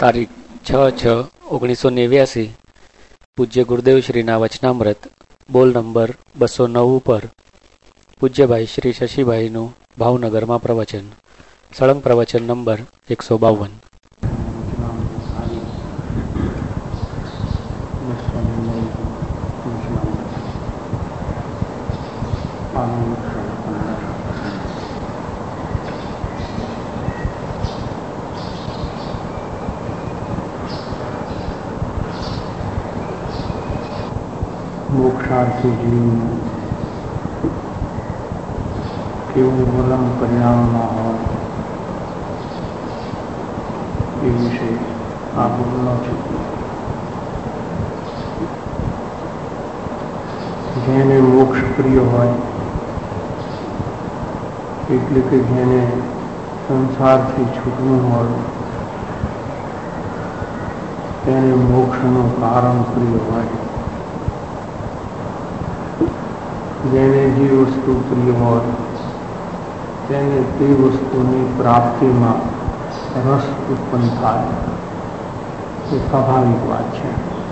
તારીખ 6/6/1989 પૂજ્ય ગુરુદેવ શ્રીના વચનામૃત બોલ નંબર 209 ઉપર પૂજ્યભાઈ શ્રી શશીભાઈનું ભાવનગરમાં પ્રવચન. સળંગ પ્રવચન નંબર 152. મોક્ષાર્થી જીવનું કેવું વલણ પરિણામમાં હોય એ વિશે આ બોલનો છે. જેને મોક્ષ પ્રિય હોય એટલે કે જેને સંસારથી છૂટવું હોય તેને મોક્ષનું કારણ પ્રિય હોય. જેને જે વસ્તુ પ્રિય હોય તેને તે વસ્તુની પ્રાપ્તિમાં રસ ઉત્પન્ન થાય એ સ્વાભાવિક વાત છે.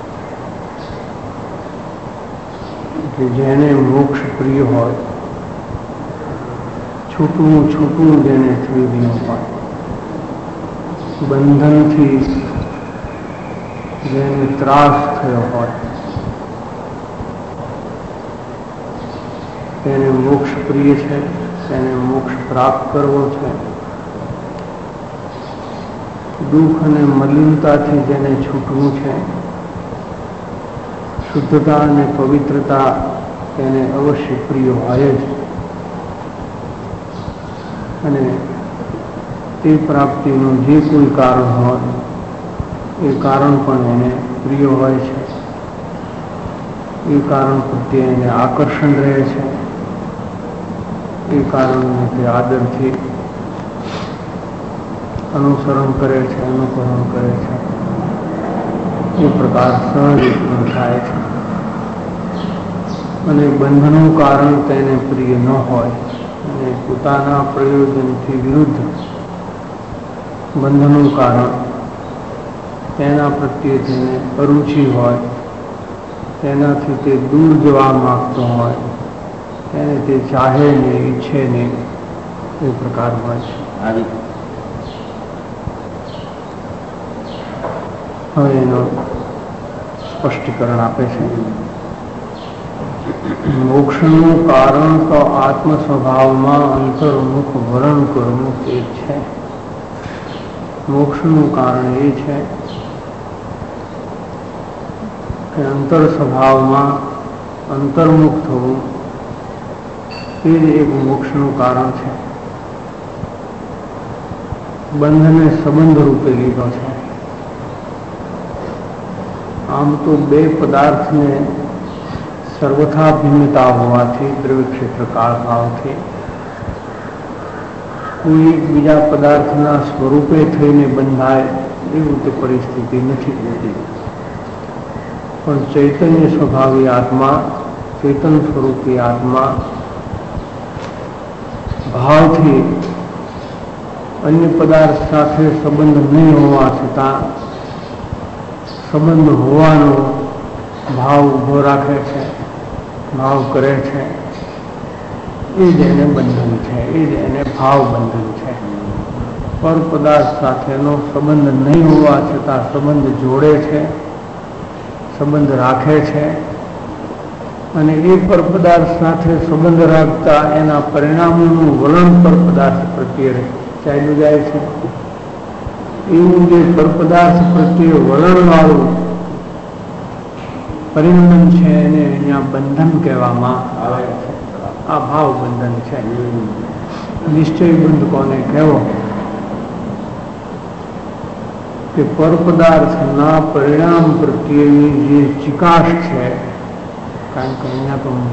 કે જેને મોક્ષ પ્રિય હોય, છૂટવું જેને થઈ ગયું હોય, બંધનથી જેને ત્રાસ થયો હોય તેને મોક્ષ પ્રિય છે, તેને મોક્ષ પ્રાપ્ત કરવો છે. દુઃખ અને મલિનતાથી જેને છૂટવું છે, શુદ્ધતા અને પવિત્રતા તેને અવશ્ય પ્રિય હોય જ, અને તે પ્રાપ્તિનું જે કોઈ કારણ હોય એ કારણ પણ એને પ્રિય હોય છે. એ કારણ પ્રત્યે એને આકર્ષણ રહે છે. એ કારણને તે આદરથી અનુસરણ કરે છે, અનુકરણ કરે છે. એ પ્રકાર સહજ ઉત્પન્ન થાય છે. અને બંધનું કારણ તેને પ્રિય ન હોય અને પોતાના પ્રયોજનથી વિરુદ્ધ બંધનું કારણ તેના પ્રત્યે તેને અરુચિ હોય, તેનાથી તે દૂર જવા માગતો હોય, તેને તે ચાહે ને ઈચ્છે ને એ પ્રકાર હોય છે. હવે એનું સ્પષ્ટીકરણ આપે છે. મોક્ષનું કારણ તો આત્મ સ્વભાવમાં અંતર્મુખ વરણ કરવું એ છે. મોક્ષનું કારણ એ છે કે અંતર સ્વભાવમાં અંતર્મુખ થવું એ જ એક મોક્ષનું કારણ છે. બંધને સંબંધ રૂપે લીધો છે. આમ તો બે પદાર્થને સર્વથા ભિન્નતા હોવાથી દ્રવ્ય ક્ષેત્ર કાળ ભાવથી કોઈ બીજા પદાર્થના સ્વરૂપે થઈને બંધાય એવું તે પરિસ્થિતિ નથી હોતી. પણ ચૈતન્ય સ્વભાવી આત્મા, ચેતન સ્વરૂપી આત્મા ભાવથી અન્ય પદાર્થ સાથે સંબંધ નહીં હોવા છતાં સંબંધ હોવાનો ભાવ ઉભો રાખે છે, ભાવ કરે છે. એ જ એને બંધન છે, એ જ એને ભાવ બંધન છે. પર પદાર્થ સાથેનો સંબંધ નહીં હોવા છતાં સંબંધ જોડે છે, સંબંધ રાખે છે, અને એ પર પદાર્થ સાથે સંબંધ રાખતા એના પરિણામોનું વલણ પર પદાર્થ પ્રત્યે ચાલ્યું જાય છે. એવું જે પર પદાર્થ પ્રત્યે વલણવાળું પરિણમન છે એને અહીંયા બંધન કહેવામાં આવે છે. આ ભાવ બંધન છે. નિશ્ચય બંધ કોને કહેવો? કે પર પદાર્થના પરિણામ પ્રત્યેની જે ચિકાશ છે, કારણ કે અહીંયા તો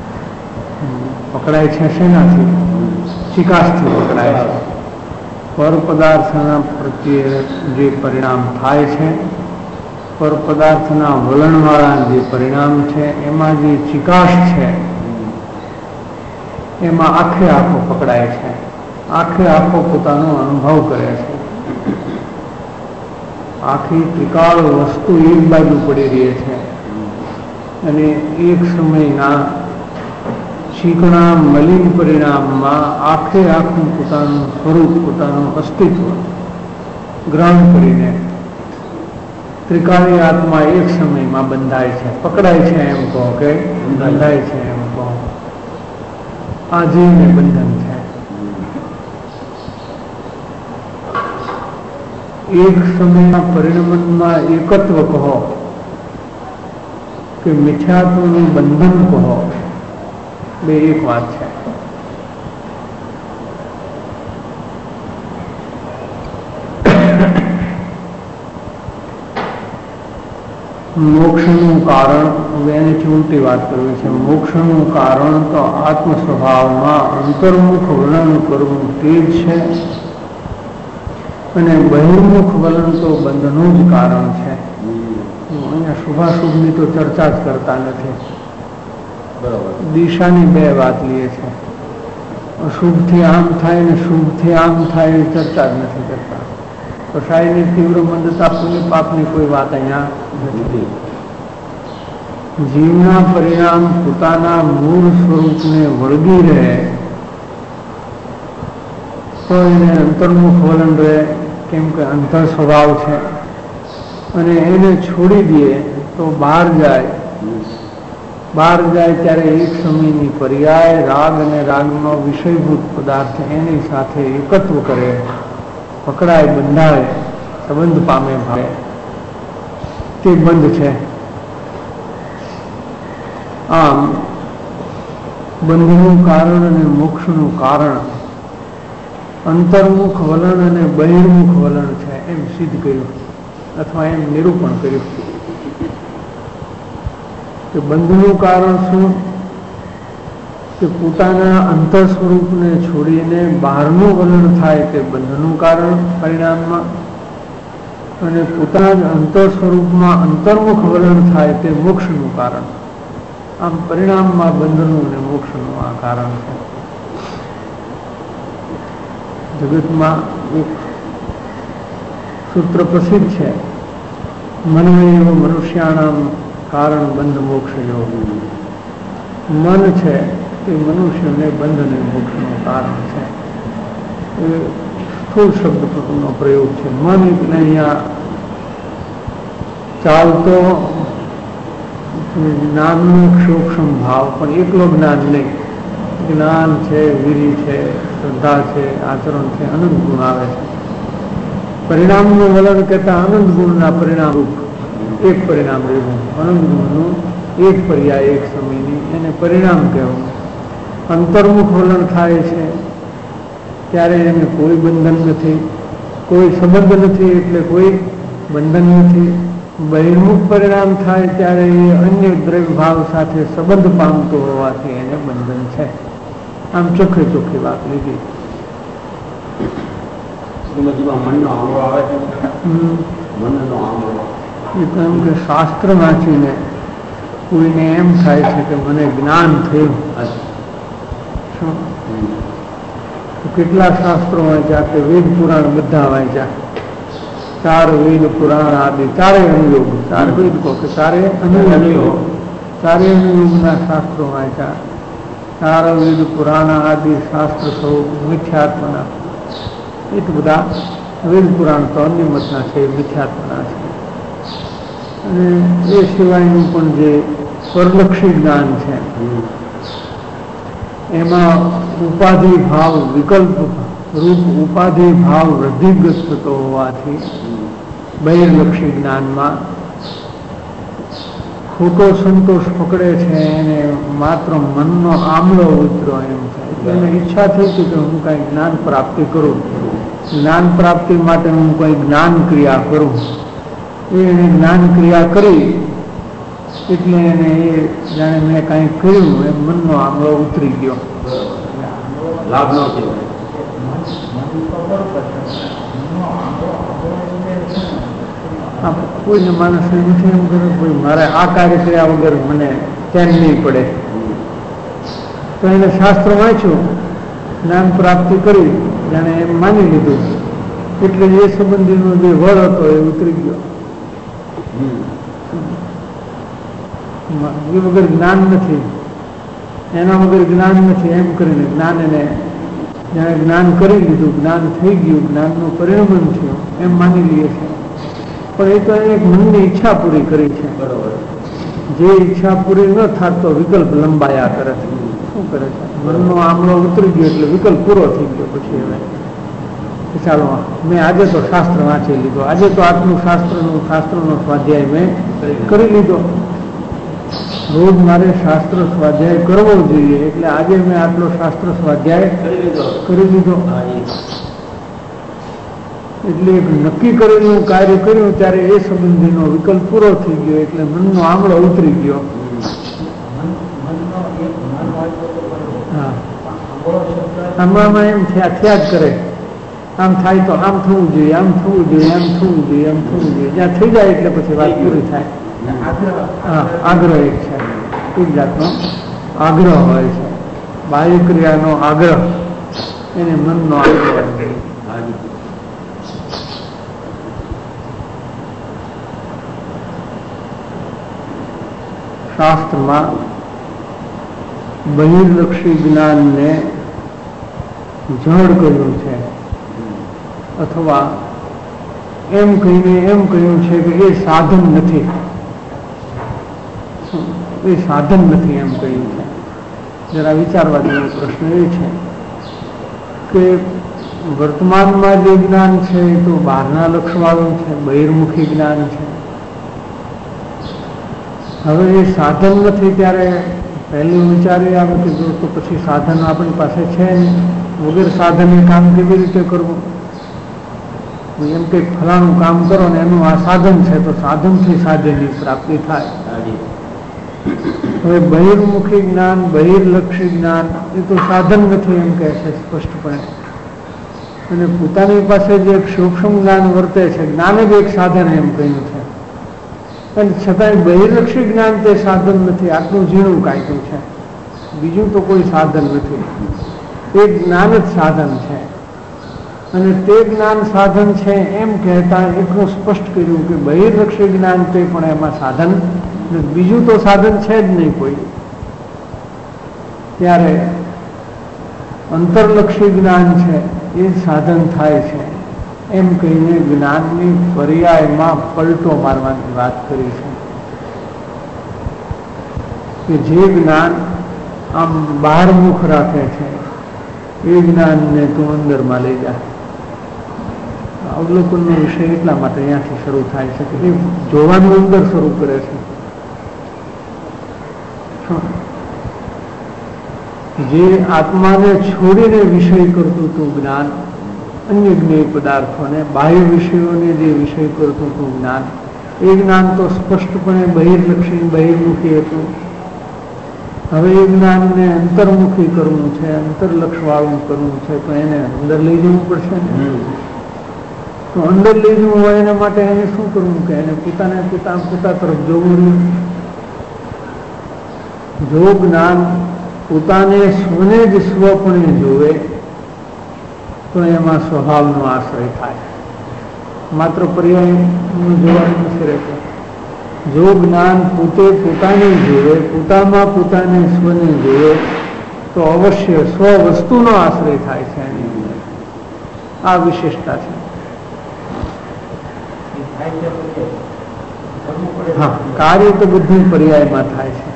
પકડાય છે શેનાથી? ચિકાશથી પકડાય છે. પર પદાર્થના પ્રત્યે જે પરિણામ થાય છે, પર પદાર્થના વલણવાળા જે પરિણામ છે, એમાં જે ચિકાશ છે એમાં આખે આખો પકડાય છે. આખે આખો પોતાનો અનુભવ કરે છે. આખી ત્રિકાળ વસ્તુ એક બાજુ પડી રહી છે અને એક સમયના ચીકણા મલિન પરિણામમાં આખે આખું પોતાનું સ્વરૂપ, પોતાનું અસ્તિત્વ ગ્રહણ કરીને ત્રિકાળી આત્મા એક સમયમાં બંધાય છે, પકડાય છે એમ કહો કે બંધાય છે એમ કહો. આ જીવને બંધન છે. એક સમયના પરિણમનમાં એકત્વ કહો કે મિથ્યાત્વનું બંધન કહો, બે એક વાત છે. મોક્ષનું કારણ, હવે એની ઉલટી વાત કરવી છે. મોક્ષનું કારણ તો આત્મ સ્વભાવમાં અંતર્મુખ વર્ણન કરવું તે જ છે અને બહિર્મુખ વલણ તો બંધનું જ કારણ છે. અહીંયા શુભાશુભની તો ચર્ચા જ કરતા નથી. દિશાની બે વાત લઈએ છે. શુભથી આમ થાય ને શુભથી આમ થાય એ ચર્ચા જ નથી કરતા. કસાયની તીવ્ર મંદતા પુણ્ય પાપની કોઈ વાત અહીંયા નથી. જીવના પરિણામ પોતાના મૂળ સ્વરૂપને વળગી રહે તો એને અંતર્મુખ વલણ રહે, કેમ કે અંતર સ્વભાવ છે. અને એને છોડી દે તો બહાર જાય ત્યારે એક સમયની પર્યાય રાગ અને રાગનો વિષયભૂત પદાર્થ એની સાથે એકત્વ કરે, પકડાય, બંધાય, સંબંધ પામે, ભાવે, તે બંધ છે. આમ બંધનું કારણ અને મોક્ષનું કારણ અંતર્મુખ વલણ અને બહિર્મુખ વલણ છે એમ સિદ્ધ કર્યું અથવા એમ નિરૂપણ કર્યું. કે બંધનું કારણ શું? કે પોતાના અંતર સ્વરૂપને છોડીને બહારનું વલણ થાય તે બંધનું કારણ પરિણામમાં, અને પોતાના જ અંતર સ્વરૂપમાં અંતર્મુખ વલણ થાય તે મોક્ષનું કારણ. આમ પરિણામમાં બંધનું અને મોક્ષનું આ કારણ છે. જગતમાં એક સૂત્ર પ્રસિદ્ધ છે, મનમેવ મનુષ્યાણામ કારણ બંધ મોક્ષ યોગ. મન છે એ મનુષ્યને બંધ અને મોક્ષનું કારણ છે. એ સ્થૂળ શબ્દનો પ્રયોગ છે. મન એટલે અહીંયા ચાલતો જ્ઞાનનો સૂક્ષ્મ ભાવ, પણ એકલો જ્ઞાન નહીં. જ્ઞાન છે, વીરી છે, શ્રદ્ધા છે, આચરણ છે, અનંત ગુણ આવે છે. પરિણામનું વલણ કહેતા અનંત ગુણના પરિણામ રૂપ એક પરિણામ રહેવું, અનંત ગુણનું એક પર્યાય એક સમયની, એને પરિણામ કહેવું. અંતર્મુખ વલણ થાય છે ત્યારે એને કોઈ બંધન નથી, કોઈ સંબંધ નથી, એટલે કોઈ બંધન નથી. બહિર્મુખ પરિણામ થાય ત્યારે એ અન્ય દ્રવ્ય ભાવ સાથે સંબંધ પામતો હોવાથી એને બંધન છે. આમ ચોખ્ખે ચોખ્ખી વાત લીધી. એમ કે શાસ્ત્ર વાંચીને કોઈને એમ થાય છે કે મને જ્ઞાન થયું. શું કેટલા શાસ્ત્રો વાંચ્યા કે વેદ પુરાણ બધા વાંચ્યા, 4 વેદ પુરાણ આદિ, 4 અનુયોગ, 4 વેદ કહો કે 4 અનુયોગ, 4 અનુયોગના શાસ્ત્રો વાંચ્યા. 4 વેદ પુરાણ આદિ શાસ્ત્ર સૌ મિથ્યાત્મના. એ તો બધા વેદ પુરાણ તો અન્ય મતના છે, મિથ્યાત્મના છે. અને એ સિવાયનું પણ જે પરલક્ષી જ્ઞાન છે એમાં ઉપાધિ ભાવ વિકલ્પ રૂપ ઉપાધિ ભાવ વૃદ્ધિગત થતો હોવાથી બહિર્લક્ષી જ્ઞાનમાં ખોટો સંતોષ પકડે છે એને માત્ર મનનો આમલો ઉતરો એમ થાય. એટલે એને ઈચ્છા થઈ હતી કે હું કંઈ જ્ઞાન પ્રાપ્તિ કરું, જ્ઞાન પ્રાપ્તિ માટે હું કંઈ જ્ઞાન ક્રિયા કરું. એને જ્ઞાન ક્રિયા કરી એટલે એને એ જાણે મેં કાંઈ કર્યું એમ મનનો આમલો ઉતરી ગયો, લાભ ન થયો. કોઈને માણસને નથી એમ કરે કોઈ મારે આ કાર્ય કર્યા વગર મને ચેન નહીં પડે. તો એને શાસ્ત્ર વાંચ્યું, જ્ઞાન પ્રાપ્તિ કરી, જાણે એમ માની લીધું એટલે એ સંબંધીનો જે વળ હતો એ ઉતરી ગયો. એ વગર જ્ઞાન નથી, એના વગર જ્ઞાન નથી એમ કરીને જ્ઞાન એને જ્યારે જ્ઞાન કરી લીધું, જ્ઞાન થઈ ગયું, જ્ઞાનનું પરિણમન થયું એમ માની લઈએ છીએ. પણ એ તો એક મનની ઈચ્છા પૂરી કરી છે. જે ઈચ્છા પૂરી ન થાત તો વિકલ્પ લંબાયા કરે છે. શું કરે છે? મનનો આમળો ઉતરી ગયો એટલે વિકલ્પ પૂરો થઈ ગયો. પછી હવે ચાલો મેં આજે તો શાસ્ત્ર વાંચી લીધો, આજે તો આટલું શાસ્ત્રનો સ્વાધ્યાય મેં કરી લીધો. રોજ મારે શાસ્ત્ર સ્વાધ્યાય કરવો જોઈએ એટલે આજે મેં આટલો શાસ્ત્ર સ્વાધ્યાય કરી લીધો. એટલે એક નક્કી કરેલું કાર્ય કર્યું ત્યારે એ સંબંધીનો વિકલ્પ પૂરો થઈ ગયો એટલે મનનો આમળો ઉતરી ગયો. હા, આમળામાં એમ થયા જ કરે, આમ થાય તો આમ થવું જોઈએ, આમ થવું જોઈએ, આમ થવું જોઈએ, આમ થવું જોઈએ. જ્યાં થઈ જાય એટલે પછી વાત પૂરી થાય. હા, આગ્રહ એક છે, એક જાતનો આગ્રહ હોય છે. બાહ્ય ક્રિયાનો આગ્રહ એને મનનો આગ્રહ. શાસ્ત્રમાં બહિર્લક્ષી જ્ઞાનને જડ કહ્યું છે, અથવા એમ કહીને એમ કહ્યું છે કે એ સાધન નથી, એ સાધન નથી એમ કહ્યું છે. જરા વિચારવા જેવો પ્રશ્ન એ છે કે વર્તમાનમાં જે જ્ઞાન છે એ તો બહારના લક્ષવાળું છે, બહિર્મુખી જ્ઞાન છે. હવે એ સાધન નથી ત્યારે પહેલું વિચારી આવે કે જો તો પછી સાધન આપણી પાસે છે નહીં, વગર સાધને કામ કેવી રીતે કરવું? એમ કંઈક ફલાણું કામ કરો ને એનું આ સાધન છે તો સાધનથી સાધનની પ્રાપ્તિ થાય. હવે બહિર્મુખી જ્ઞાન, બહિર્લક્ષી જ્ઞાન એ તો સાધન નથી એમ કહે છે સ્પષ્ટપણે. અને પોતાની પાસે જે એક સૂક્ષ્મ જ્ઞાન વર્તે છે, જ્ઞાન જ એક સાધન એમ કહ્યું છે. અને છતાંય બહિર્લક્ષી જ્ઞાન તે સાધન નથી, આટલું ઝીણું કાઢ્યું છે, બીજું તો કોઈ સાધન નથી. એ જ્ઞાન જ સાધન છે. અને તે જ્ઞાન સાધન છે એમ કહેતા એટલું સ્પષ્ટ કર્યું કે બહિર્લક્ષી જ્ઞાન તે પણ એમાં સાધન, બીજું તો સાધન છે જ નહીં કોઈ. ત્યારે અંતરલક્ષી જ્ઞાન છે એ સાધન થાય છે એમ કહીને જ્ઞાનની પર્યાયમાં પલટો મારવાની વાત કરી છે કે જે જ્ઞાન આમ બહારમુખ રાખે છે એ જ્ઞાનને તું અંદરમાં લઈ જા. અવલોકનનો વિષય એટલા માટે અહીંયાથી શરૂ થાય છે કે એ જોવાનું અંદર શરૂ કરે છે. જે આત્માને છોડીને વિષય કરતું હતું જ્ઞાન, અન્ય જ્ઞેય પદાર્થોને, બાહ્ય વિષયોને જે વિષય કરતું હતું જ્ઞાન, એ જ્ઞાન તો સ્પષ્ટપણે બહિર્લક્ષી બહિર્મુખી હતું. હવે એ જ્ઞાનને અંતર્મુખી કરવું છે, અંતરલક્ષવાળું કરવું છે તો એને અંદર લઈ જવું પડશે ને. તો અંદર લઈ જવું હોય એના માટે એને શું કરવું કે એને પોતા તરફ જોવું રહ્યું. જો જ્ઞાન પોતાને સ્વને જ સ્વપણે જોવે તો એમાં સ્વભાવનો આશ્રય થાય, માત્ર પર્યાયનું જોવાનું નથી રહેતું. જો જ્ઞાન પોતે પોતાને જોવે, પોતામાં પોતાને સ્વને જોવે તો અવશ્ય સ્વ વસ્તુનો આશ્રય થાય છે. એની અંદર આ વિશેષતા છે. હા, કાર્ય તો બધું પર્યાયમાં થાય છે,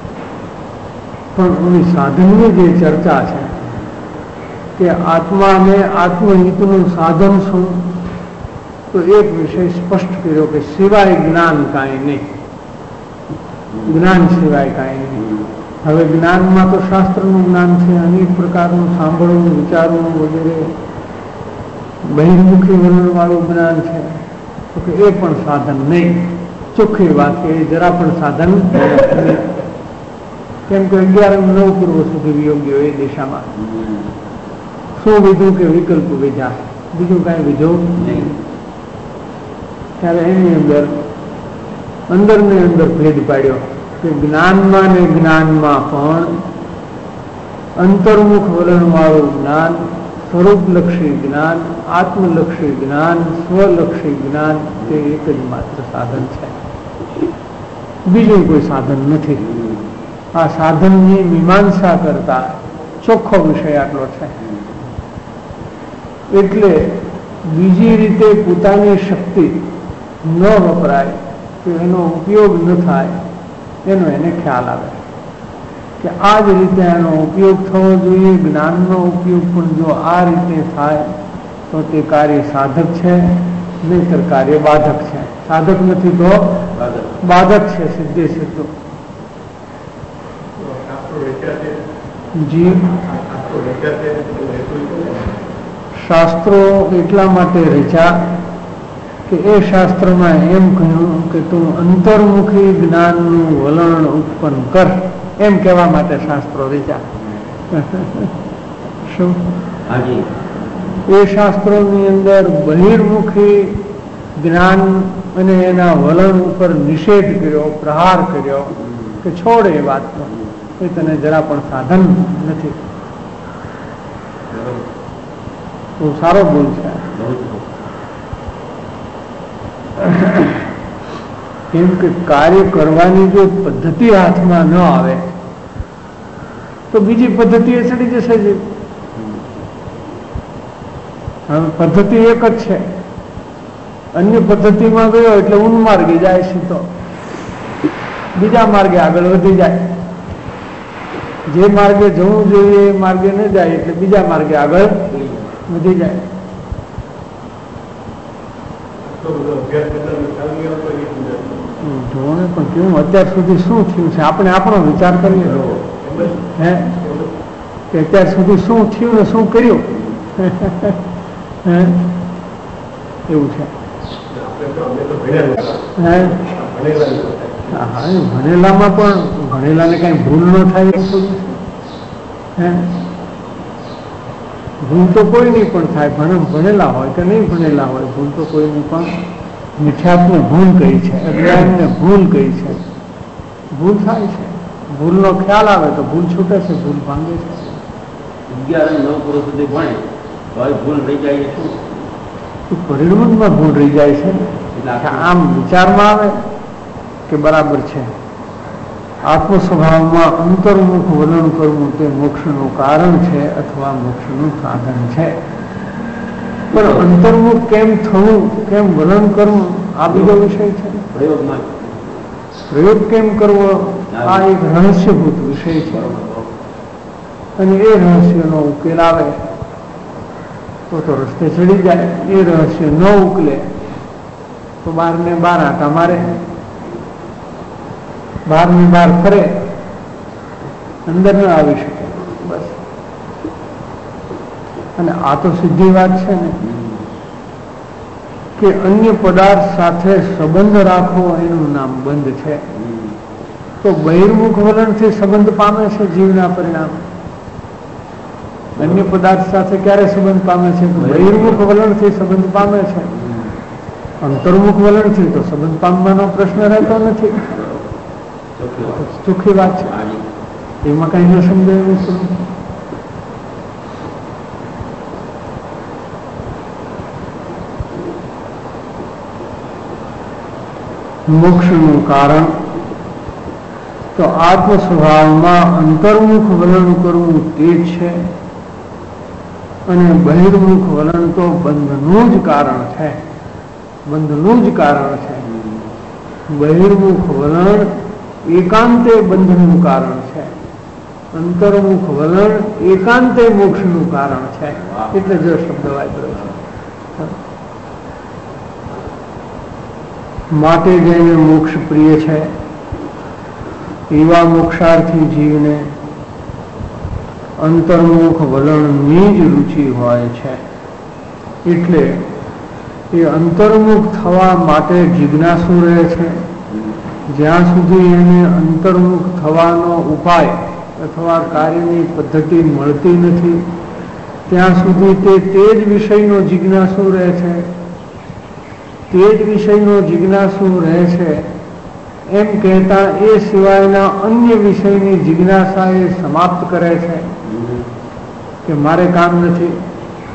પણ એની સાધનની જે ચર્ચા છે કે આત્માને આત્મહિતનું સાધન શું, તો એક વિષય સ્પષ્ટ કર્યો કે સિવાય જ્ઞાન કાંઈ નહીં, જ્ઞાન સિવાય કાંઈ નહીં. હવે જ્ઞાનમાં તો શાસ્ત્રનું જ્ઞાન છે, અનેક પ્રકારનું સાંભળવું, વિચારવું વગેરે બહિર્મુખી વર્ણનવાળું જ્ઞાન છે, તો કે એ પણ સાધન નહીં. ચોખ્ખી વાત કે એ જરા પણ સાધન નહીં. કેમ કે 11-9 પૂર્વ સુધી વિયોગ્યો એ દિશામાં શું વિધું કે વિકલ્પ વિધા, બીજું કાંઈ વિધો નહીં. ત્યારે એની અંદર ને અંદર ભેદ પાડ્યો કે જ્ઞાનમાં ને જ્ઞાનમાં પણ અંતર્મુખ વલણવાળું જ્ઞાન સ્વરૂપલક્ષી જ્ઞાન, આત્મલક્ષી જ્ઞાન, સ્વલક્ષી જ્ઞાન તે એક જ માત્ર સાધન છે, બીજું કોઈ સાધન નથી. આ સાધનની મીમાંસા કરતા ચોખ્ખો વિષય આટલો છે. એટલે બીજી રીતે પોતાની શક્તિ ન વપરાય કે એનો ઉપયોગ ન થાય એનો એને ખ્યાલ આવે કે આ જ રીતે એનો ઉપયોગ થવો જોઈએ. જ્ઞાનનો ઉપયોગ પણ જો આ રીતે થાય તો તે કાર્ય સાધક છે, નહીતર કાર્ય બાધક છે. સાધક નથી તો બાધક છે, સિદ્ધે સિદ્ધો. જી, શાસ્ત્રો એટલા માટે રચ્યા કે એ શાસ્ત્રમાં એમ કહ્યું કે તું અંતર્મુખી જ્ઞાનનું વલણ ઉત્પન્ન કર, એમ કહેવા માટે શાસ્ત્રો રચ્યા. શું? એ શાસ્ત્રોની અંદર બહિર્મુખી જ્ઞાન અને એના વલણ ઉપર નિષેધ કર્યો, પ્રહાર કર્યો કે છોડ એ વાતનો, એ તને જરા પણ સાધન નથી. બહુ સારો ભૂલ છે. કેમ કે કાર્ય કરવાની જો પદ્ધતિ હાથમાં ન આવે તો બીજી પદ્ધતિ એ ચડી જશે. જ હવે પદ્ધતિ એક જ છે, અન્ય પદ્ધતિમાં ગયો એટલે ઉન્માર્ગે જાય સીધો, બીજા માર્ગે આગળ વધી જાય. જે માર્ગે જવું જોઈએ એ માર્ગે ન જાય એટલે બીજા માર્ગે આગળ વધી જાય. જોને પણ કેવું અત્યાર સુધી શું થયું છે, આપણે આપણો વિચાર કરીએ હે કે અત્યાર સુધી શું થયું ને શું કર્યું. એવું છે. હા, ભણેલામાં પણ ભણેલાને કઈ ભૂલ ન થાય એવું થોડું છે. ભૂલ તો કોઈની પણ થાય, ભણેલા હોય કે નહીં ભણેલા હોય, ભૂલ તો કોઈની પણ. મિથ્યાત્વને ભૂલ કહી છે, અજ્ઞાનને ભૂલ કહી છે. ભૂલ થાય છે, ભૂલનો ખ્યાલ આવે તો ભૂલ છૂટે છે, ભૂલ ભાંગે છે. 11 અને 9 વર્ષ સુધી ભણે તો ભૂલ રહી જાય. શું પરિણામમાં ભૂલ રહી જાય છે? એટલે આમ વિચારમાં આવે કે બરાબર છે, આત્મ સ્વભાવમાં અંતર્મુખ વલણ કરવું તે મોક્ષનું કારણ છે અથવા મોક્ષનું સાધન છે. પણ અંતર્મુખ કેમ થવું, કેમ વલણ કરવું, આ બીજો વિષય છે. પ્રયોગ કેમ કરવો, આ એક રહસ્યભૂત વિષય છે. અને એ રહસ્યનો ઉકેલ આવે તો રસ્તે ચડી જાય. એ રહસ્ય ન ઉકલે તો 12 ને 12 આટા મારે, 12 ને 12 ફરે, અંદર ન આવી શકે. બસ. અને આ તો સીધી વાત છે ને કે અન્ય પદાર્થ સાથે સંબંધ રાખવો એનું નામ બંધ છે. તો બહિર્મુખ વલણથી સંબંધ પામે છે જીવના પરિણામ. અન્ય પદાર્થ સાથે ક્યારે સંબંધ પામે છે? બહિર્મુખ વલણથી સંબંધ પામે છે. અંતર્મુખ વલણથી તો સંબંધ પામવાનો પ્રશ્ન રહેતો નથી. ચોખ્ખી વાત છે, એમાં કઈ ન સમજાયું. મોક્ષનું કારણ તો આત્મ સ્વભાવમાં અંતર્મુખ વલણ કરવું તે છે, અને બહિર્મુખ વલણ તો બંધનું જ કારણ છે. બંધનું જ કારણ છે. બહિર્મુખ વલણ એકાંતે બંધનું કારણ છે, અંતર્મુખ વલણ એકાંતે મોક્ષનું કારણ છે. એટલે જો શબ્દ વાપર્યો છે. માટે જેને મોક્ષ પ્રિય છે એવા મોક્ષાર્થી જીવને અંતર્મુખ વલણની જ રુચિ હોય છે. એટલે એ અંતર્મુખ થવા માટે જિજ્ઞાસુ રહે છે. જ્યાં સુધી એને અંતર્મુખ થવાનો ઉપાય અથવા કાર્યની પદ્ધતિ મળતી નથી ત્યાં સુધી તે જ વિષયનો જિજ્ઞાસુ રહે છે. તે જ વિષયનો જિજ્ઞાસુ રહે છે એમ કહેતા એ સિવાયના અન્ય વિષયની જિજ્ઞાસા એ સમાપ્ત કરે છે કે મારે કામ નથી,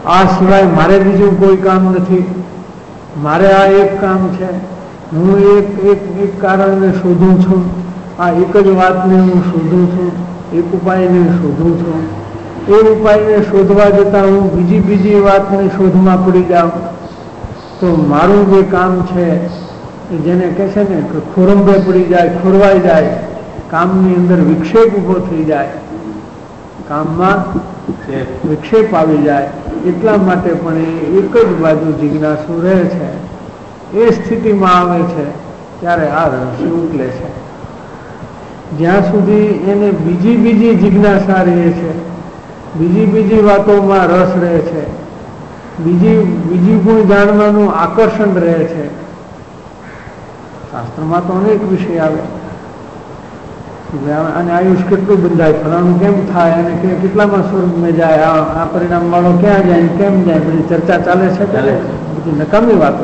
આ સિવાય મારે બીજું કોઈ કામ નથી, મારે આ એક કામ છે, હું એક કારણને શોધું છું, આ એક જ વાતને હું શોધું છું, એક ઉપાયને શોધું છું. એ ઉપાયને શોધવા જતાં હું બીજી વાતને શોધમાં પડી જાઉં તો મારું જે કામ છે એ જેને કહે છે ને કે ખોરંભે પડી જાય, ખોરવાઈ જાય, કામની અંદર વિક્ષેપ ઊભો થઈ જાય, કામમાં વિક્ષેપ આવી જાય, એટલા માટે પણ એ એક જ બાજુ જિજ્ઞાસુ રહે છે. એ સ્થિતિમાં આવે છે ત્યારે આ રહસ્ય ઉકલે છે. જ્યાં સુધી એને બીજી જિજ્ઞાસા રહે છે, બીજી વાતોમાં રસ રહે છે, બીજી કોઈ જાણવાનું આકર્ષણ રહે છે. શાસ્ત્રમાં તો અનેક વિષય આવે અને આયુષ કેટલું બંધાય, ફલાણું કેમ થાય અને કેટલામાં સ્વર્ગમાં જાય, આ પરિણામ વાળો ક્યાં જાય, કેમ જાય, બધી ચર્ચા ચાલે છે. બધી નકામી વાતો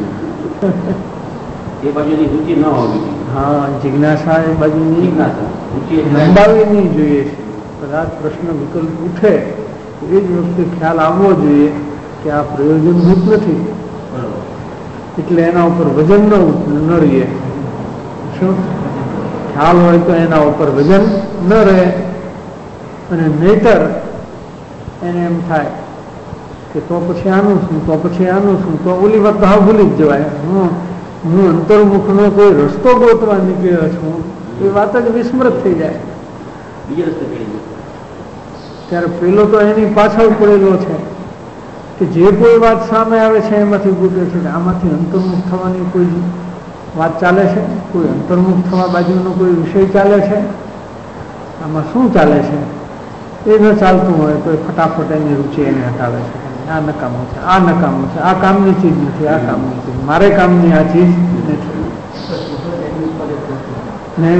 છે. હા, જિજ્ઞાસા એ બાજુની લંબાવી નહીં જોઈએ. કદાચ પ્રશ્ન વિકલ્પ ઉઠે એ જ વખતે ખ્યાલ આવવો જોઈએ કે આ પ્રયોજનભૂત નથી, એટલે એના ઉપર વજન ન રહીએ. શું ખ્યાલ હોય તો એના ઉપર વજન ન રહે, અને નહીતર એને એમ થાય કે તો પછી આનું શું, તો પછી આનું શું, તો ઓલી વાત તો હા ભૂલી જ જવાય. હું અંતર્મુખનો કોઈ રસ્તો ગોતવા નીકળ્યો છું એ વાત જ વિસ્મૃત થઈ જાય. ત્યારે પેલો તો એની પાછળ પડેલો છે કે જે કોઈ વાત સામે આવે છે એમાંથી ગોતે છે. આમાંથી અંતર્મુખ થવાની કોઈ વાત ચાલે છે, કોઈ અંતર્મુખ થવા બાજુનો કોઈ વિષય ચાલે છે, આમાં શું ચાલે છે એ ન ચાલતું હોય તો ફટાફટ એની રુચિ એને હટાવે છે. આ નકામું છે, આ નકામું છે, આ કામની ચીજ નથી, આ કામની ચીજ, મારે કામની આ ચીજ નથી. ને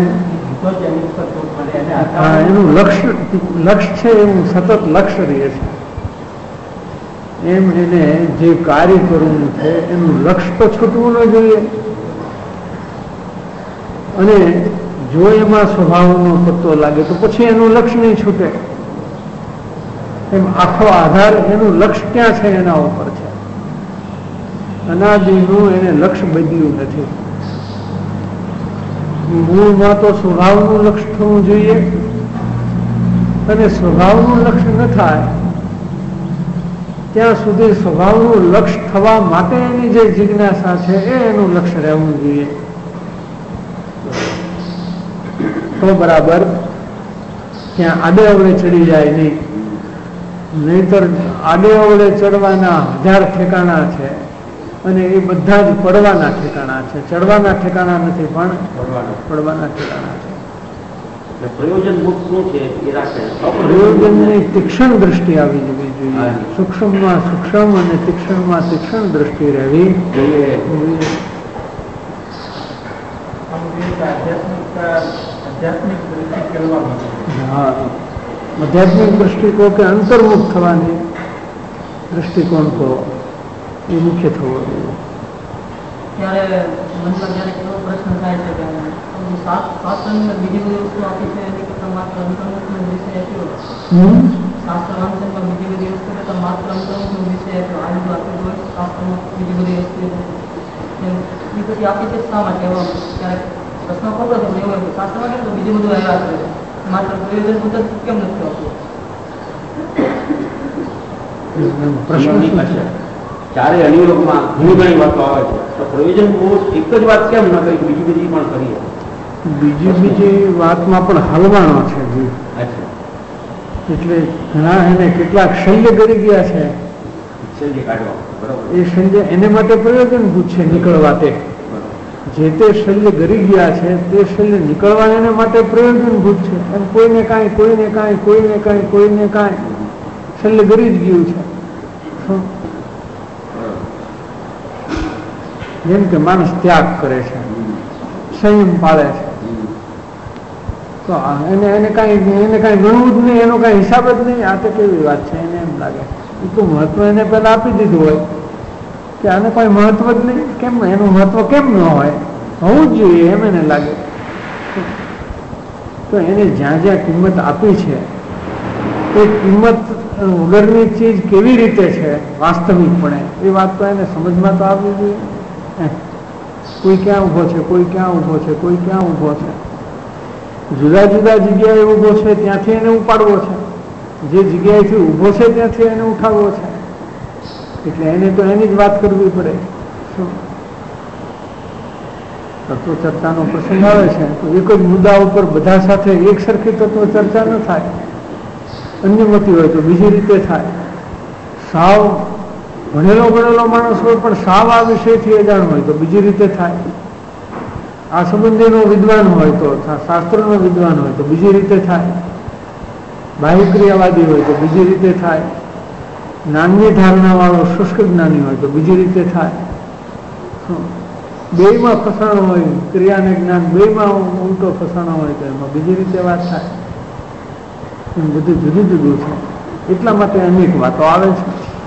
એનું લક્ષ્ય છે એવું સતત લક્ષ્ય રહે છે. એમ એને જે કાર્ય કરવું છે એનું લક્ષ્ય તો છૂટવું ન જોઈએ. અને જો એમાં સ્વભાવનો પત્તો લાગે તો પછી એનું લક્ષ્ય નહીં છૂટે. એમ આખો આધાર એનું લક્ષ્ય ક્યાં છે એના ઉપર છે. અનાદિનું એને લક્ષ્ય બદલ્યું નથી. મૂળમાં તો સ્વભાવનું લક્ષ્ય થવું જોઈએ, અને સ્વભાવનું લક્ષ્ય ન થાય ત્યાં સુધી સ્વભાવનું લક્ષ્ય થવા માટે એની જે જિજ્ઞાસા છે એ એનું લક્ષ્ય રહેવું જોઈએ. તો બરાબર ત્યાં આડે અવળે ચડી જાય નહીં. નહીતર આડે અવળે ચડવાના 1000 ઠેકાણા છે અને એ બધા જ પડવાના ઠેકાણા છે. ચડવાના ઠેકાણા નથી પણ પડવાના ઠેકાણા છે. પ્રયોજનની તીક્ષ્ણ દ્રષ્ટિ આવી જવી જોઈએ. સૂક્ષ્મમાં સૂક્ષ્મ અને તીક્ષ્ણમાં તીક્ષ્ણ દ્રષ્ટિ રહેવી જોઈએ. હા, આધ્યાત્મિક દ્રષ્ટિ કહો કે અંતર્મુખ થવાની દ્રષ્ટિકોણ કહો, એ મુખ્ય થવો જોઈએ. ત્યારે મનમાં જ્યારે એવો પ્રશ્ન થાય છે કે શાસ્ત્રની બીજી બધી વસ્તુ આપી છે એની કરતાં માત્ર અંતર્મુખનો વિષય આપ્યો, શાસ્ત્ર વાંચનમાં બીજી બધી વસ્તુ કરતાં માત્ર અંતર્મુખનો વિષય આપ્યો, આ બધું આપ્યું હોય શાસ્ત્રમાં બીજી બધી વસ્તુ એ પછી આપી છે શા માટે? એવો ક્યારેક પ્રશ્ન ખોટો છે એવો શાસ્ત્રમાં કેમ તો બીજું બધું આવ્યા છે, માત્ર પ્રયોજન મુજબ કેમ નથી આવતું? પ્રશ્ન ચારે અનિયોગમાં ઘણી ઘણી વાતો આવે છે, તો પ્રયોજન એક જ વાત કેમ ન કરી, બીજી બધી પણ કરીએ? બીજી વાતમાં પણ હલવાનો છે જીવ. એટલે ઘણા એને કેટલાક શલ્ય કરી ગયા છે. શલ્ય કાઢવા બરોબર, એ શલ્ય એને માટે પ્રયોજનભૂત છે નીકળવા. તે જે તે શલ્ય ગરી ગયા છે તે શલ્ય નીકળવા એને માટે પ્રયોજનભૂત છે. એમ કોઈને કાંઈ કોઈને કાંઈ કોઈને કાંઈ કોઈને કાંઈ શલ્ય ગરી જ ગયું છે. જેમ કે માણસ ત્યાગ કરે છે, સંયમ પાળે છે, તો એને કાંઈ ગણવું જ નહીં, એનો કાંઈ હિસાબ જ નહીં. આ તો કેવી વાત છે, એને એમ લાગે એ તો મહત્વ એને પહેલા આપી દીધું હોય કે આને કોઈ મહત્વ જ નહીં, કેમ એનું મહત્વ કેમ ન હોય, હોવું જ જોઈએ એમ એને લાગે. તો એને જ્યાં જ્યાં કિંમત આપી છે એ કિંમત વગરની ચીજ કેવી રીતે છે વાસ્તવિકપણે, એ વાત તો એને સમજમાં તો આવવી જોઈએ. કોઈ ક્યાં ઊભો છે, કોઈ ક્યાં ઊભો છે, કોઈ ક્યાં ઊભો છે, જુદા જુદા જગ્યાએ ઊભો છે ત્યાંથી એને ઉપાડવો છે, જે જગ્યાએથી ઊભો છે ત્યાંથી એને ઉઠાવવો છે. એટલે એને તો એની જ વાત કરવી પડે. શું તત્વ ચર્ચાનો પ્રસંગ આવે છે તો એક જ મુદ્દા ઉપર બધા સાથે એક સરખી તત્વ ચર્ચા ન થાય. અન્યમતી હોય તો બીજી રીતે થાય. સાવ ભણેલો ગણેલો માણસ હોય પણ સાવ આ વિષયથી અજાણ હોય તો બીજી રીતે થાય. આ સંબંધીનો વિદ્વાન હોય તો, શાસ્ત્રનો વિદ્વાન હોય તો બીજી રીતે થાય. બાહ્યક્રિયાવાદી હોય તો બીજી રીતે થાય. જ્ઞાનની ધારણાવાળો શુષ્ક જ્ઞાની હોય તો બીજી રીતે થાય. બેયમાં ફસાણો હોય, ક્રિયાને જ્ઞાન બેયમાં ઉલટો ફસાણો હોય તો એમાં બીજી રીતે વાત થાય. એમ બધું જુદું જુદું છે. એટલા માટે અનેક વાતો આવે છે.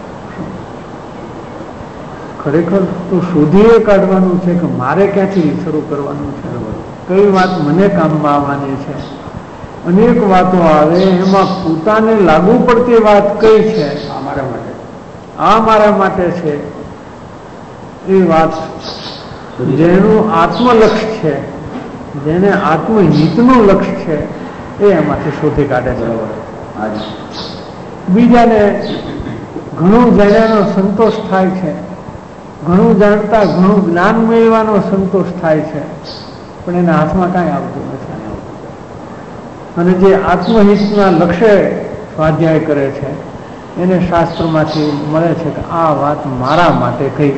ખરેખર તો શોધીએ કાઢવાનું છે કે મારે ક્યાંથી શરૂ કરવાનું છે, કઈ વાત મને કામમાં આવવાની છે. અનેક વાતો આવે, એમાં પોતાને લાગુ પડતી વાત કઈ છે, આ મારા માટે છે, એ વાત જેનું આત્મલક્ષ્ય છે, જેને આત્મહિતનું લક્ષ્ય છે, એ એમાંથી શોધી કાઢે છે. બીજાને ઘણું જાણ્યાનો સંતોષ થાય છે, ઘણું જાણતા ઘણું જ્ઞાન મેળવવાનો સંતોષ થાય છે, પણ એના હાથમાં કાંઈ આવતું નથી. અને જે આત્મહિતના લક્ષ્ય સ્વાધ્યાય કરે છે એને શાસ્ત્રમાંથી મળે છે કે આ વાત મારા માટે કઈ.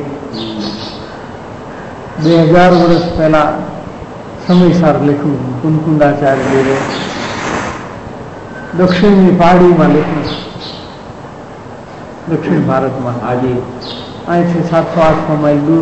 2000 વર્ષ પહેલા સમયસાર લખ્યું કુનકુંડાચાર્ય દક્ષિણની પહાડીમાં લખ્યું, દક્ષિણ ભારતમાં અહીંથી 700-800 માઇલ દૂર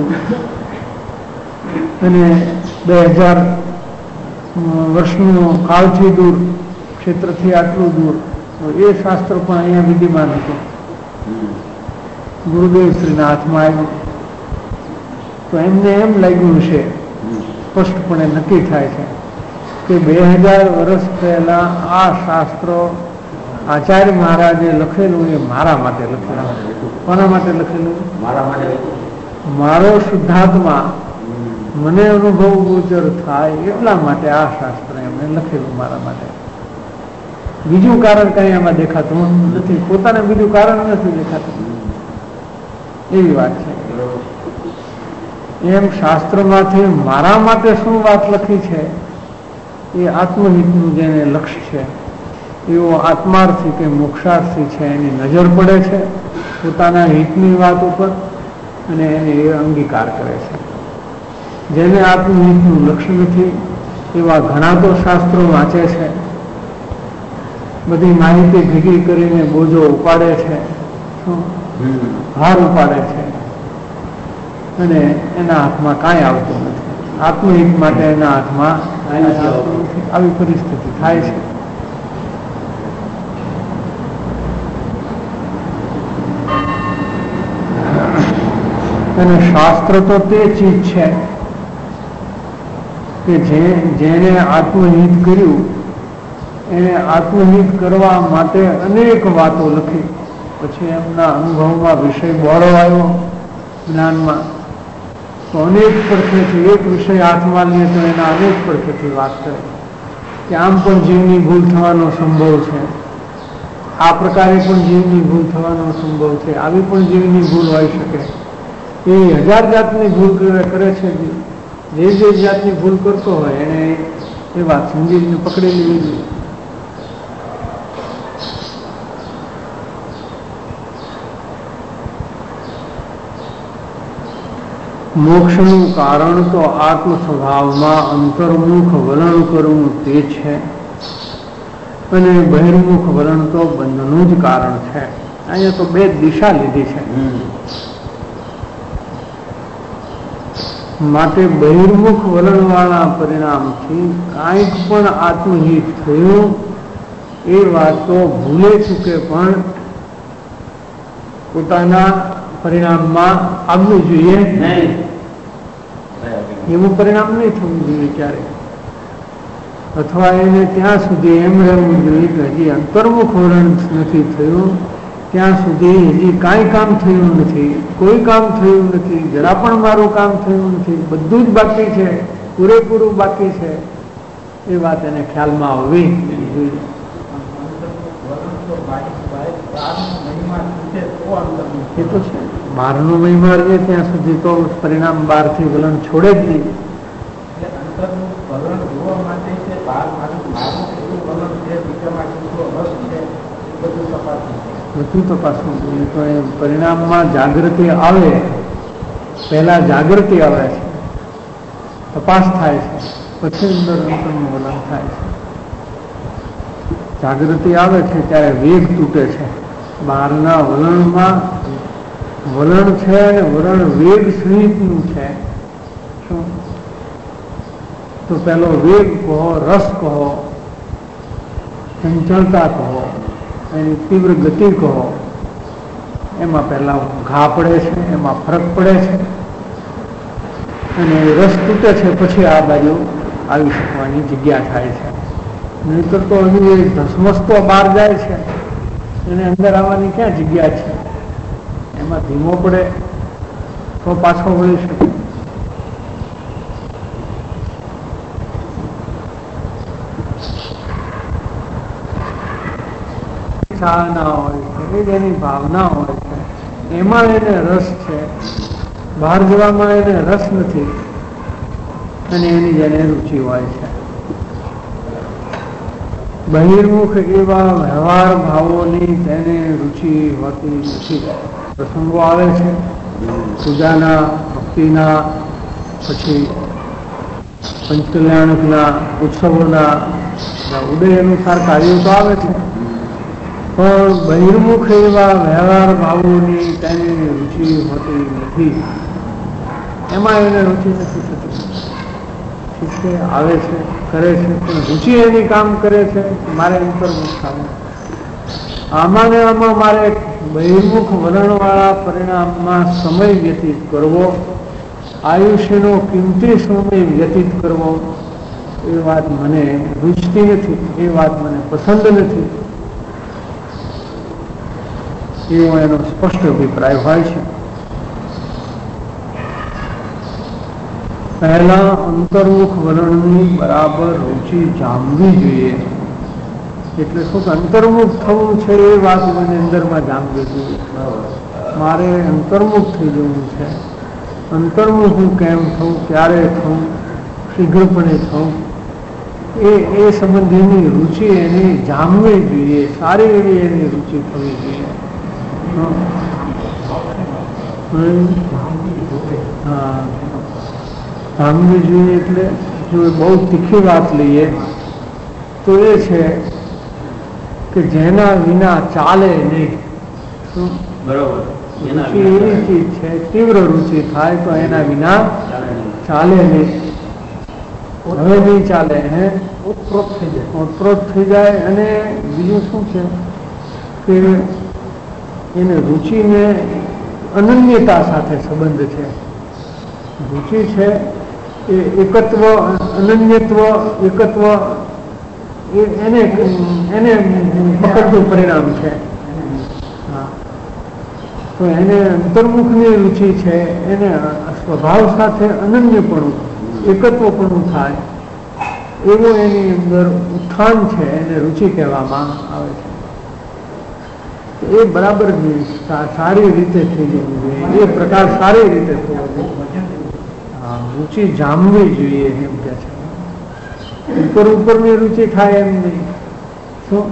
અને 2000 વર્ષનું કાળથી દૂર, ક્ષેત્રથી આટલું દૂર, એ શાસ્ત્ર પણ અહીંયા વિદ્યમાન હતું. ગુરુદેવ શ્રીના હાથમાં આવ્યું તો એમને એમ લાગ્યું છે, સ્પષ્ટપણે નક્કી થાય છે કે 2000 વર્ષ પહેલા આ શાસ્ત્રો આચાર્ય મહારાજે લખેલું એ મારા માટે લખેલું. કોના માટે લખેલું? મારા માટે. મારો શુદ્ધાત્મા મને અનુભવ ગોચર થાય એટલા માટે આ શાસ્ત્ર એમણે લખેલું મારા માટે. બીજું કારણ કઈ એમાં દેખાતું નથી, પોતાને બીજું કારણ નથી દેખાતું. એવી વાત છે. એમ શાસ્ત્રમાંથી મારા માટે શું વાત લખી છે એ આત્મહિતનું જેને લક્ષ્ય છે એવો આત્માર્થી કે મોક્ષાર્થી છે એની નજર પડે છે પોતાના હિતની વાત ઉપર અને એને એ અંગીકાર કરે છે. જેને આત્મહિતનું લક્ષ્ય નથી એવા ઘણા તો શાસ્ત્રો વાંચે છે, બધી માહિતી ભેગી કરીને બોજો ઉપાડે છે, ભાર ઉપાડે છે અને એના હાથમાં કાંઈ આવતું નથી. આત્મહિત માટે એના હાથમાં આવી પરિસ્થિતિ થાય છે. અને શાસ્ત્ર તો તે ચીજ છે કે જેને આત્મહિત કર્યું એને આત્મહિત કરવા માટે અનેક વાતો લખી. પછી એમના અનુભવમાં વિષય બહોળો આવ્યો, જ્ઞાનમાં તો અનેક પડખેથી એક વિષય હાથમાં લે તો એના અનેક પડખેથી વાત કરે કે આમ પણ જીવની ભૂલ થવાનો સંભવ છે, આ પ્રકારે પણ જીવની ભૂલ થવાનો સંભવ છે, આવી પણ જીવની ભૂલ હોઈ શકે. એ 1000 જાતની ભૂલ કરે છે. જે જાતની ભૂલ કરતો હોય એને એ વાત સમજીને પકડી લેવી જોઈએ. મોક્ષનું કારણ તો આત્મ સ્વભાવમાં અંતર્મુખ વલણ કરવું તે છે અને બહિર્મુખ વલણ તો બંધનું જ કારણ છે. અહીંયા તો બે દિશા લીધી છે. માટે બહિર્મુખ વલણવાળા પરિણામથી કાંઈક પણ આત્મહિત થયું એ વાત તો ભૂલે ચૂકે પણ પોતાના પરિણામમાં આવવું જોઈએ નહીં. એવું પરિણામ નહીં થવું જોઈએ ક્યારે. અથવા એને ત્યાં સુધી એમ રહેવું જોઈએ કે હજી અંતર્મુખ વલણ નથી થયું, ત્યાં સુધી હજી કાંઈ કામ થયું નથી, કોઈ કામ થયું નથી, જરા પણ મારું કામ થયું નથી, બધું જ બાકી છે, પૂરેપૂરું બાકી છે, એ વાત એને ખ્યાલમાં આવવી જોઈએ. એ તો છે, બહારનો મહિમા રહે ત્યાં સુધી તો પરિણામ બહારથી વલણ છોડે જ નહીં. બધું તપાસવું જોઈએ. તો એ પરિણામમાં જાગૃતિ આવે, પહેલા જાગૃતિ આવે છે, તપાસ થાય છે, પછી અંદર અંતરનું વલણ થાય છે. જાગૃતિ આવે છે ત્યારે વેગ તૂટે છે. બહારના વલણમાં વલણ છે અને વલણ વેગ સહિતનું છે. શું તો પેલો વેગ કહો, રસ કહો, ચંચળતા કહો, એની તીવ્ર ગતિ કહો, એમાં પહેલા ઘા પડે છે, એમાં ફરક પડે છે અને રસ તૂટે છે, પછી આ બાજુ આવી શકવાની જગ્યા થાય છે. નહીતર તો હજુ એ ધસમસતો બહાર જાય છે, એને અંદર આવવાની ક્યાં જગ્યા છે? એમાં ધીમો પડે તો પાછો વળી શકે. ના હોય છે, એની ભાવના હોય છે, એમાં એને રસ છે. બહાર જવામાં એને રસ નથી અને એની જેને રુચિ હોય છે. બહિર્મુખ એવા વ્યવહાર ભાવોની તેને રુચિ હોતી નથી. પ્રસંગો આવે છે પૂજાના, ભક્તિના, પછી પંચકલ્યાણકના, ઉત્સવોના, ઉદય અનુસાર કાર્યો તો આવે છે, પણ બહિર્મુખ એવા વ્યવહાર ભાવોની તેની રુચિ હોતી નથી. એમાં એને રુચિ નથી થતી. ઠીક છે, આવે છે, કરે છે, પણ રુચિ એની કામ કરે છે મારે અંતર્મુખ થવું. આમાં ને આમાં મારે બહિર્મુખ વલણવાળા પરિણામમાં સમય વ્યતીત કરવો, આયુષ્યનો કિંમતી સમય વ્યતીત કરવો, એ વાત મને રૂચતી નથી, એ વાત મને પસંદ નથી, એવો એનો સ્પષ્ટ અભિપ્રાય હોય છે. પહેલા અંતર્મુખ વલણની બરાબર રુચિ જામવી જોઈએ. એટલે શું કે અંતર્મુખ થવું છે એ વાત મને અંદરમાં જામવી જોઈએ. મારે અંતર્મુખ થઈ જવું છે. અંતર્મુખ હું કેમ થવું, ક્યારે થવું, શીઘ્રપણે થવું, એ સંબંધીની રુચિ એની જામવી જોઈએ. સારી એવી એની રુચિ થવી જોઈએ. હા, જામવી જોઈએ. એટલે જો બહુ તીખી વાત લઈએ તો એ છે કે જેના વિના ચાલે નહીં. શું બરોબર? રુચિ એવી ચીજ છે, તીવ્ર રુચિ થાય તો એના વિના ચાલે નહીં. હવે નહીં ચાલે, હે ઓતપ્રોત થઈ જાય, ઓતપ્રોત થઈ જાય. અને બીજું શું છે કે એને રુચિને અનન્યતા સાથે સંબંધ છે. રુચિ છે એ એકત્વ, અનન્યત્વ, એકત્વ, એને પકડતું પરિણામ છે. હા, તો એને અંતર્મુખની રુચિ છે, એને સ્વભાવ સાથે અનન્યપણું, એકત્વપણું થાય એવું એની અંદર ઉત્થાન છે, એને રુચિ કહેવામાં આવે છે. એ બરાબર સારી રીતે થઈ જવું જોઈએ, એ પ્રકાર સારી રીતે થવો જોઈએ. રુચિ જામવી જોઈએ એમ કે છે. ઉપરની રુચિ થાય એમ નહીં. શું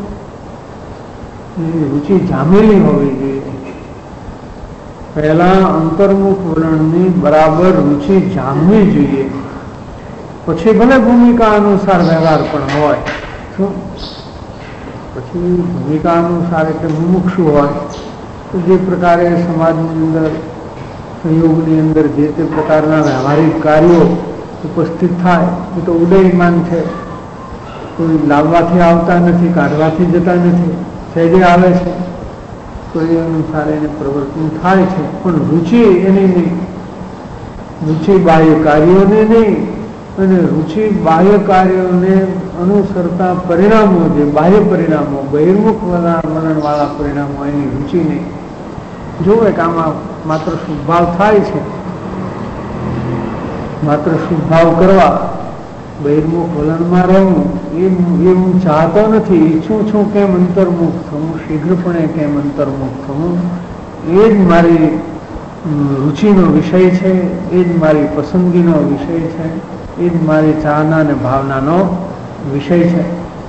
રુચિ જામેલી હોવી જોઈએ. પહેલા અંતર્મુખ વલણની બરાબર રુચિ જામવી જોઈએ, પછી ભલે ભૂમિકા અનુસાર વ્યવહાર પણ હોય. શું પછી ભૂમિકા અનુસાર એટલે મુમુક્ષુ હોય તો જે પ્રકારે સમાજની અંદર, સંયોગની અંદર જે તે પ્રકારના વ્યવહારિક કાર્યો ઉપસ્થિત થાય એ તો ઉદયમાન છે. કોઈ લાવવાથી આવતા નથી, કાઢવાથી જતા નથી, સહેજે આવે છે તો એ અનુસાર એને પ્રવર્તન થાય છે. પણ રુચિ એની નહીં, રુચિ બાહ્ય કાર્યોને નહીં, અને રુચિ બાહ્ય કાર્યોને અનુસરતા પરિણામો, જે બાહ્ય પરિણામો, બહિર્મુખ વલણવાળા પરિણામો, એની રુચિ નહીં. જોવે કે આમાં માત્ર શુભ ભાવ થાય છે, માત્ર શુભ ભાવ કરવા, બહિર્મુખ વલણમાં રહેવું એ હું ચાહતો નથી. ઈચ્છું છું કેમ અંતર્મુખ થવું, શીઘ્રપણે કેમ અંતર્મુખ થવું, એ જ મારી રુચિનો વિષય છે, એ જ મારી પસંદગીનો વિષય છે, એ જ મારી ચાહના અને ભાવનાનો વિષય છે.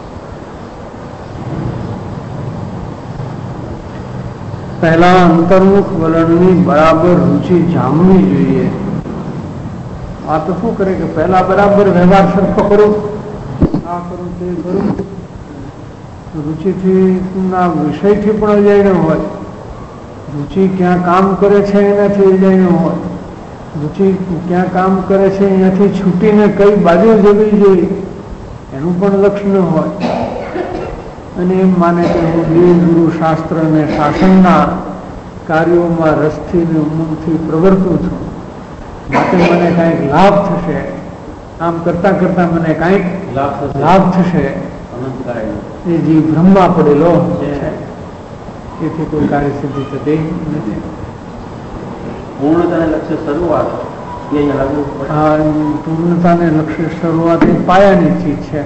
પહેલા અંતર્મુખ વલણની બરાબર રુચિ જામવી જોઈએ. આ તો શું કરે કે પહેલા બરાબર વ્યવહાર સરખો કરું, આ કરું તે કરું, રુચિથી ના વિષયથી પણ અજાણ્યો હોય, રુચિ ક્યાં કામ કરે છે એનાથી અજાણ્યો હોય, રુચિ ક્યાં કામ કરે છે એનાથી છૂટીને કઈ બાજુ જવી જોઈએ એનું પણ લક્ષ ન હોય, અને એમ માને કે હું દેવ ગુરુ શાસ્ત્ર અને શાસનના કાર્યોમાં રસથી ને ઉમંગથી પ્રવર્તું છું, માટે મને કાંઈક લાભ થશે, આમ કરતા કરતા મને કાંઈક લાભ થશે, એ જે ભ્રમમાં પડેલો છે, એથી કોઈ કાર્ય સિદ્ધિ થતી નથી. પૂર્ણતાને લક્ષ્ય શરૂઆત પૂર્ણતાને લક્ષ્ય શરૂઆત એ પાયાની ચીજ છે.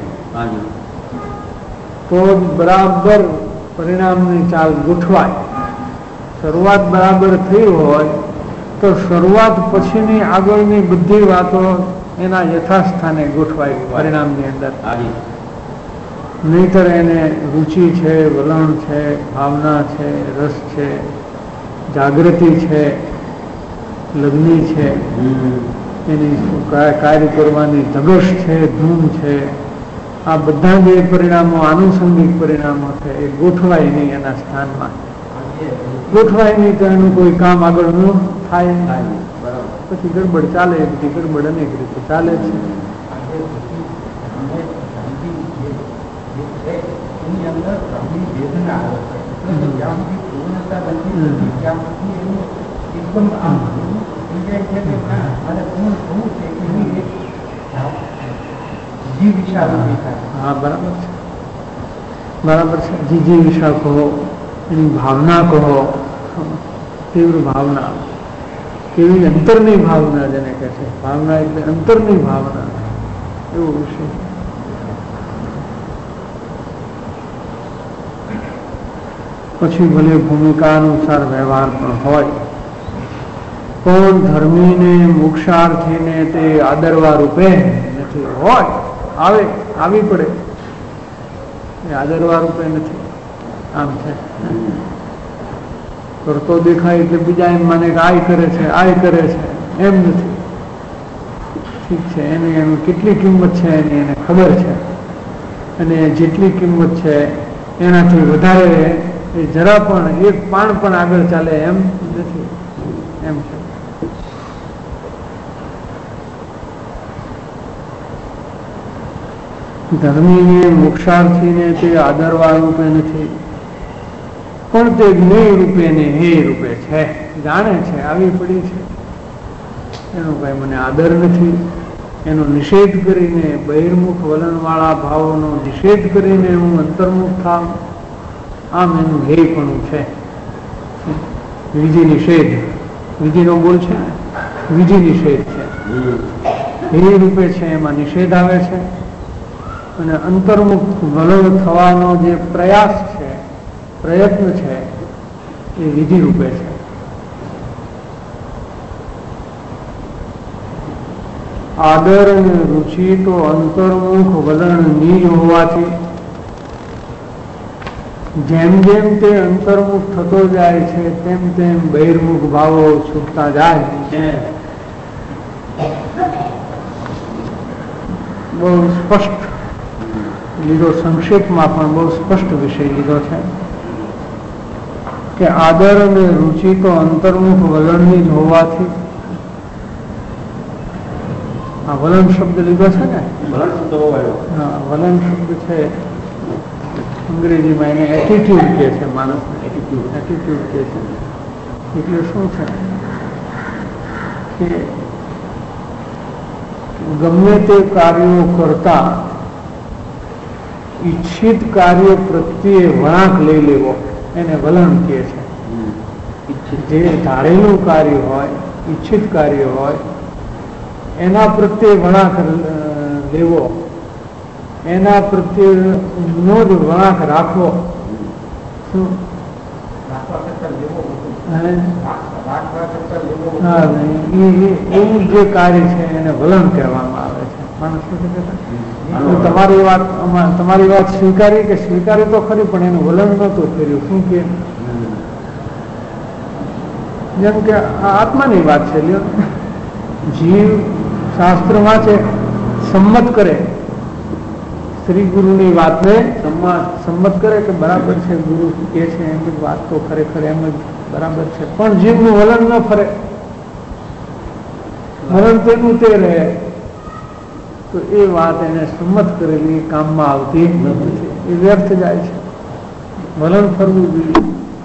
તો બરાબર પરિણામની ચાલ ગોઠવાય. શરૂઆત બરાબર થઈ હોય તો શરૂઆત પછીની આગળની બધી વાતો એના યથાસ્થાને ગોઠવાય પરિણામની અંદર. નહીતર એને રુચિ છે, વલણ છે, ભાવના છે, રસ છે, જાગૃતિ છે, લગ્ની છે, એની કાર્ય કરવાની ધગશ છે, ધૂમ છે, આ બધા જે પરિણામો આનુષંગિક પરિણામો છે એ ગોઠવાય નહીં એના સ્થાનમાં. ગોઠવાય નહીં તો એનું કોઈ કામ આગળ ન થાય, પછી ગડબડ ચાલે. બધી ગડબડ અનેક રીતે ચાલે છે. હા, બરાબર છે, બરાબર છે. જીજીવિષા કહો, એની ભાવના કહો, તીવ્ર ભાવના, કેવી અંતરની ભાવના જેને કહે છે. ભાવના એટલે અંતરની ભાવના, એવો વિષય. પછી ભલે ભૂમિકા અનુસાર વ્યવહાર પણ હોય, પણ ધર્મીને મોક્ષાર્થીને તે આદરવા રૂપે નથી. હોય, આવી પડે, એ આદરવા રૂપે નથી. આમ છે, કરતો દેખાય એટલે બીજા એમ માને કે આય કરે છે, આય કરે છે, એમ નથી. ઠીક છે, એની કેટલી કિંમત છે એની એને ખબર છે, અને જેટલી કિંમત છે એનાથી વધારે એ જરા પણ એક પાણ પણ આગળ ચાલે એમ નથી. એમ છે. ધર્મીને મોક્ષાર્થીને તે આદરવા રૂપે નથી, પણ તે જ્ઞેય રૂપે ને હે રૂપે છે. જાણે છે, આવી પડી છે, એનો ભાઈ મને આદર નથી. એનો નિષેધ કરીને, બહિર્મુખ વલણવાળા ભાવોનો નિષેધ કરીને હું અંતર્મુખ થાવ, આમ એનું હેયપણું છે. વિધિ નિષેધ, વિધિનો બોલ છે ને, વિધિ નિષેધ છે. હે રૂપે છે, એમાં નિષેધ આવે છે. અને અંતર્મુખ વલણ થવાનો જે પ્રયાસ છે, પ્રયત્ન છે, એ વિધિ રૂપે છે. આદર અને રુચિ તો અંતર્મુખ વલણની હોવાથી જેમ જેમ તે અંતર્મુખ થતો જાય છે તેમ તેમ બહિર્મુખ ભાવો છૂટતા જાય છે. બહુ સ્પષ્ટ લીધો, સંક્ષેપમાં પણ બહુ સ્પષ્ટ વિષય લીધો છે કે આદર અને રુચિ તો અંતર્મુખ વલણની જ હોવાથી. આ વલણ શબ્દ લીધો છે ને, હા, વલણ શબ્દ છે અંગ્રેજીમાં, એને એટીટ્યુડ કહે છે. માણસને એટીટ્યુડ કહે છે. એટલે શું છે કે ગમે તે કાર્યો કરતા ઈચ્છિત કાર્ય પ્રત્યે વળાંક લઈ લેવો એને વલણ કહે છે. જે ધારેલું કાર્ય હોય, ઈચ્છિત કાર્ય હોય, એના પ્રત્યે વળાંક લેવો, એના પ્રત્યેનો જ વળાંક રાખવો. શું એવું જે કાર્ય છે એને વલણ કહેવામાં આવે છે. માણસ શું છે તમારી વાત સ્વીકારી કે સ્વીકારી તો ખરી, પણ એનું વલણ નહોતું કર્યું. શું કે જેમ કે આત્માની વાત છે. જીવ શાસ્ત્ર વાંચે, સંમત કરે, શ્રી ગુરુની વાતને સંમત કરે કે બરાબર છે, ગુરુ કે છે એમ જ વાત તો ખરેખર એમ જ બરાબર છે, પણ જીવનું વલણ ન ફરે, વલણ તેનું તે રહે, તો એ વાત એને સંમત કરેલી કામમાં આવતી નથી, એ વ્યર્થ જાય છે. વલણ ફરવું જોઈએ.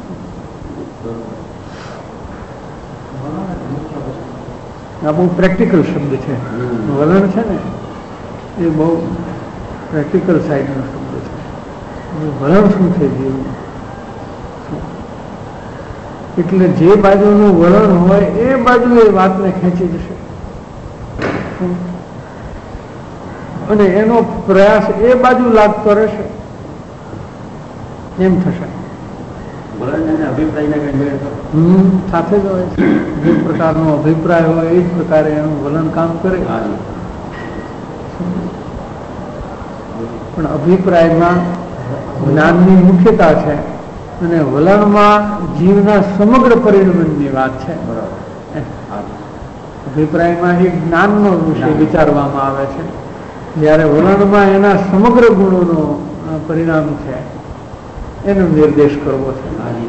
આ બહુ પ્રેક્ટિકલ શબ્દ છે. વલણ છે ને એ બહુ પ્રેક્ટિકલ સાઈડનો શબ્દ છે. વલણ શું છે જીવનું? એટલે જે બાજુનું વલણ હોય એ બાજુ એ વાતને ખેંચી જશે અને એનો પ્રયાસ એ બાજુ લાગતો રહેશે, એમ થશે. સાથે જ હોય છે. જે પ્રકારનો અભિપ્રાય હોય એ જ પ્રકારે એનું વલણ કામ કરે. પણ અભિપ્રાયમાં જ્ઞાનની મુખ્યતા છે અને વલણમાં જીવના સમગ્ર પરિણમનની વાત છે. અભિપ્રાયમાં એ જ્ઞાનનો વિષય વિચારવામાં આવે છે, જ્યારે વલણમાં એના સમગ્ર ગુણોનો પરિણામ છે એનો નિર્દેશ કરવો છે.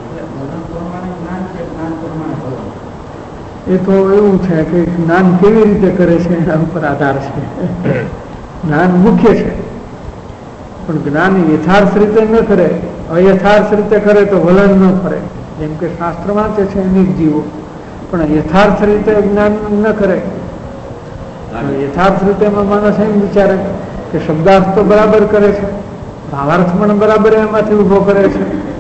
એ તો એવું છે કે જ્ઞાન કેવી રીતે કરે છે એના ઉપર આધાર છે. જ્ઞાન મુખ્ય છે, પણ જ્ઞાન યથાર્થ રીતે ન કરે, અયથાર્થ રીતે કરે તો વલણ ન ફરે. જેમ કે શાસ્ત્ર વાંચે છે અનેક જીવો, પણ યથાર્થ રીતે જ્ઞાન ન કરે. યથાર્થ રીતે માણસ એમ વિચારે કે શબ્દાર્થ તો બરાબર કરે છે, ભાવાર્થ પણ બરાબર એમાંથી ઉભો કરે છે,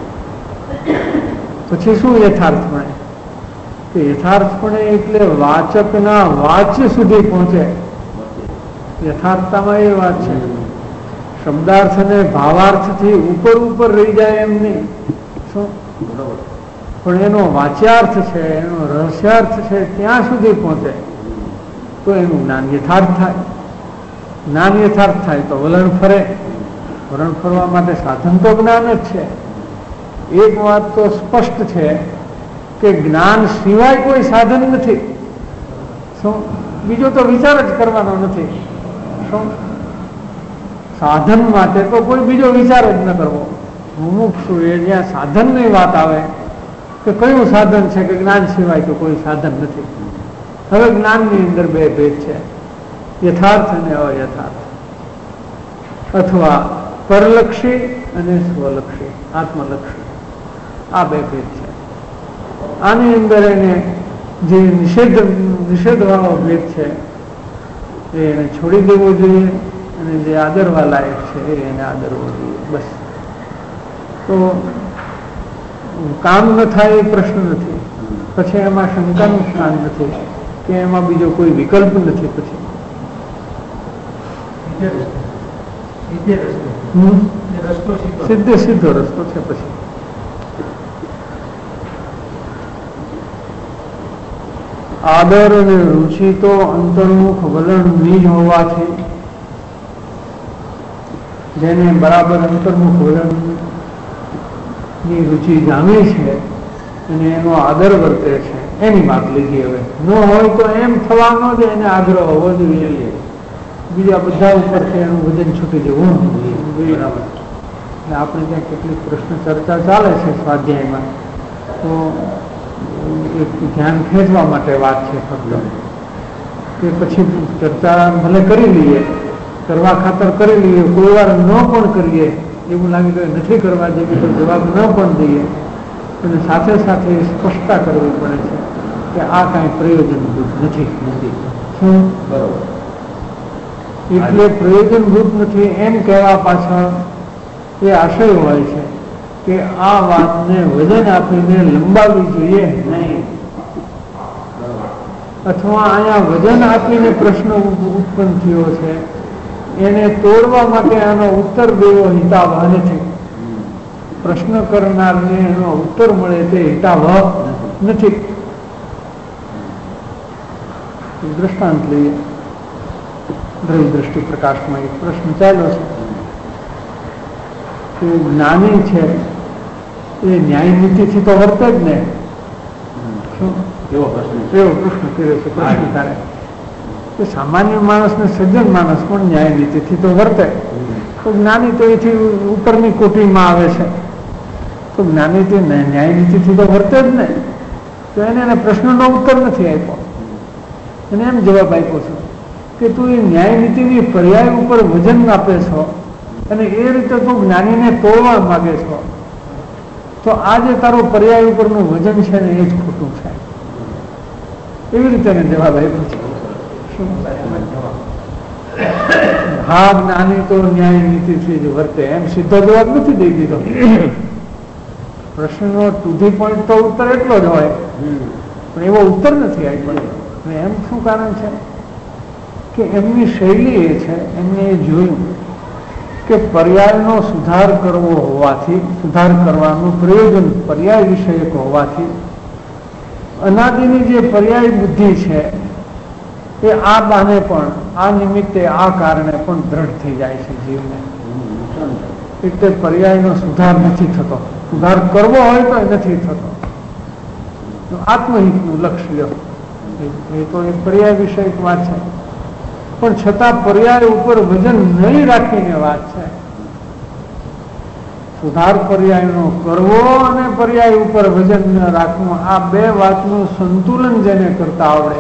પછી શું યથાર્થપણે? કે યથાર્થપણે એટલે વાચકના વાચ્ય સુધી પહોંચે. યથાર્થતામાં એ વાત છે. શબ્દાર્થ અને ભાવાર્થથી ઉપર રહી જાય એમ નહીં. શું? પણ એનો વાચ્યાર્થ છે, એનો રહસ્યાર્થ છે, ત્યાં સુધી પહોંચે તો એનું જ્ઞાન યથાર્થ થાય. જ્ઞાન યથાર્થ થાય તો વલણ ફરે. વલણ ફરવા માટે સાધન તો જ્ઞાન જ છે. એક વાત તો સ્પષ્ટ છે કે જ્ઞાન સિવાય કોઈ સાધન નથી. શું? બીજો તો વિચાર જ કરવાનો નથી. શું? સાધન માટે તો કોઈ બીજો વિચાર જ ન કરવો. મુમુક્ષુ એ જ્યાં સાધનની વાત આવે કે કયું સાધન છે, કે જ્ઞાન સિવાય તો કોઈ સાધન નથી. હવે જ્ઞાનની અંદર બે ભેદ છે, યથાર્થ અને અયથાર્થ, અથવા પરલક્ષી અને સ્વલક્ષી, આત્મલક્ષી. આ બે ભેદ છે. આની અંદર એને જે નિષેધવાળો ભેદ છે એને છોડી દેવો જોઈએ અને જે આદરવા લાયક છે એને આદરવો જોઈએ. બસ. તો કામ ન થાય એ પ્રશ્ન નથી, પછી એમાં શંકાનું સ્થાન નથી કે એમાં બીજો કોઈ વિકલ્પ નથી. પછી સીધો રસ્તો છે. પછી આદર અને રુચિ તો અંતર્મુખ વલણની જ હોવાથી જેને બરાબર અંતર્મુખ વલણની રુચિ જામે છે અને એનો આદર વર્તે છે એની વાત લીધી. હવે ન હોય તો એમ થવાનો જ એને આગ્રહ હોવો જોઈએ. બીજા બધા ઉપરથી એનું વજન છૂટી જવું જોઈએ. આપણે ત્યાં કેટલીક પ્રશ્ન ચર્ચા ચાલે છે સ્વાધ્યાયમાં, તો એક ધ્યાન ખેંચવા માટે વાત છે ફક્ત, કે પછી ચર્ચા ભલે કરી લઈએ, કરવા ખાતર કરી લઈએ, કોઈ વાર ન પણ કરીએ, એવું લાગે કે નથી કરવા જેવી તો જવાબ ન પણ દઈએ, અને સાથે સાથે સ્પષ્ટતા કરવી પડે છે કે આ કાંઈ પ્રયોજનભૂત નથી. શું? બરોબર. એટલે પ્રયોજનભૂત નથી એમ કહેવા પાછળ એ આશય હોય છે કે આ વાતને વજન આપીને લંબાવવી જોઈએ નહીં, અથવા અહીંયા વજન આપીને પ્રશ્ન ઉત્પન્ન થયો છે એને તોડવા માટે આનો ઉત્તર દેવો હિતાવહ નથી. પ્રશ્ન કરનારને એનો ઉત્તર મળે તે હિતાવહ નથી. દ્રષ્ટાંત લઈએ. દ્રવ્ય દ્રષ્ટિ પ્રકાશમાં એક પ્રશ્ન ચાલ્યો છે કે જ્ઞાની છે એ ન્યાય નીતિથી તો વર્તે જ ને. એવો પ્રશ્ન કર્યો છે. પ્રશ્ન કરે કે સામાન્ય માણસ ને સજ્જન માણસ પણ ન્યાય નીતિથી તો વર્તે, તો જ્ઞાની તો એથી ઉપરની કોટીમાં આવે છે, તો જ્ઞાની તે ન્યાય નીતિથી તો વર્તે જ ને. તો એને પ્રશ્નનો ઉત્તર નથી આપ્યો, એને એમ જવાબ આપ્યો છે કે તું એ ન્યાય નીતિની પર્યાય ઉપર વજન આપે છો અને એ રીતે તું જ્ઞાનીને તોડવા માંગે છો, તો આ જે તારું પર્યાય ઉપરનું વજન છે ને એ જ ખોટું છે. એવી રીતે એને જવાબ આપ્યો છે. હા જ્ઞાની તો ન્યાય નીતિથી જ વર્તે એમ સીધો જવાબ નથી દઈ દીધો. પ્રશ્નનો ટુ ધી પોઈન્ટ તો ઉત્તર એટલો જ હોય, પણ એવો ઉત્તર નથી આપ્યો. એમ શું કારણ છે કે એમની શૈલી એ છે, એમને એ જોયું કે પર્યાયનો સુધાર કરવો હોવાથી, સુધાર કરવાનું પ્રયોજન પર્યાય વિષયક હોવાથી અનાદિની જે પર્યાય બુદ્ધિ છે એ આ બાને પણ, આ નિમિત્તે, આ કારણે પણ દ્રઢ થઈ જાય છે જીવને. એટલે પર્યાયનો સુધાર નથી થતો. સુધાર કરવો હોય તો નથી થતો. આત્મહિતનું લક્ષ્ય લ્યો, એ તો એક પર્યાય વિષયક વાત છે, પણ છતાં પર્યાય ઉપર વજન નહીં રાખીને વાત છે. સુધાર પર્યાયનો કરવો અને પર્યાય ઉપર વજન ન રાખવું, આ બે વાતનું સંતુલન જેને કરતા આવડે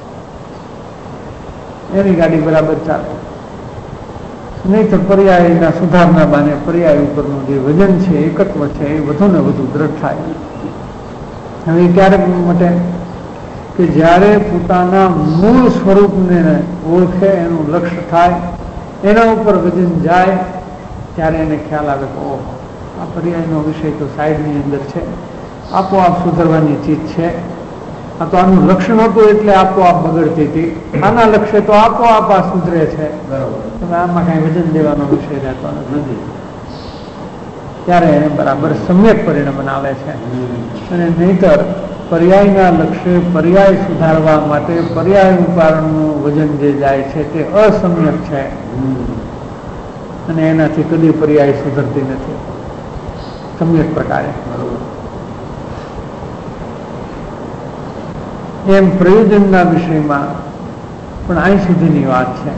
એની ગાડી બરાબર ચાલે. નહીં તો પર્યાયના સુધારના બાને પર્યાય ઉપરનું જે વજન છે, એકત્વ છે, એ વધુ ને વધુ દ્રઢ થાય. હવે ક્યારેક માટે કે જ્યારે પોતાના મૂળ સ્વરૂપને ઓળખે, એનું લક્ષ્ય થાય, એના ઉપર વજન જાય, ત્યારે એને ખ્યાલ આવે કે ઓહો, આ પર્યાયનો વિષય તો સાઈડની અંદર છે, આપોઆપ સુધરવાની ચીજ છે. આ તો આનું લક્ષ્ય નહોતું એટલે આપોઆપ બગડતી હતી, આના લક્ષ્ય તો આપોઆપ આ સુધરે છે. તમે આમાં કઈ વજન દેવાનો વિષય રહેતો નથી. ત્યારે એને બરાબર સમ્યક પરિણામ બનાવે છે. અને નહીતર પર્યાયના લક્ષ્ય, પર્યાય સુધારવા માટે પર્યાય ઉપરનું વજન જે જાય છે તે અસમ્યક છે અને એનાથી કદી પર્યાય સુધરતી નથી સમ્યક પ્રકારે. એમ પ્રયોજનના વિષયમાં પણ અહીં સુધીની વાત છે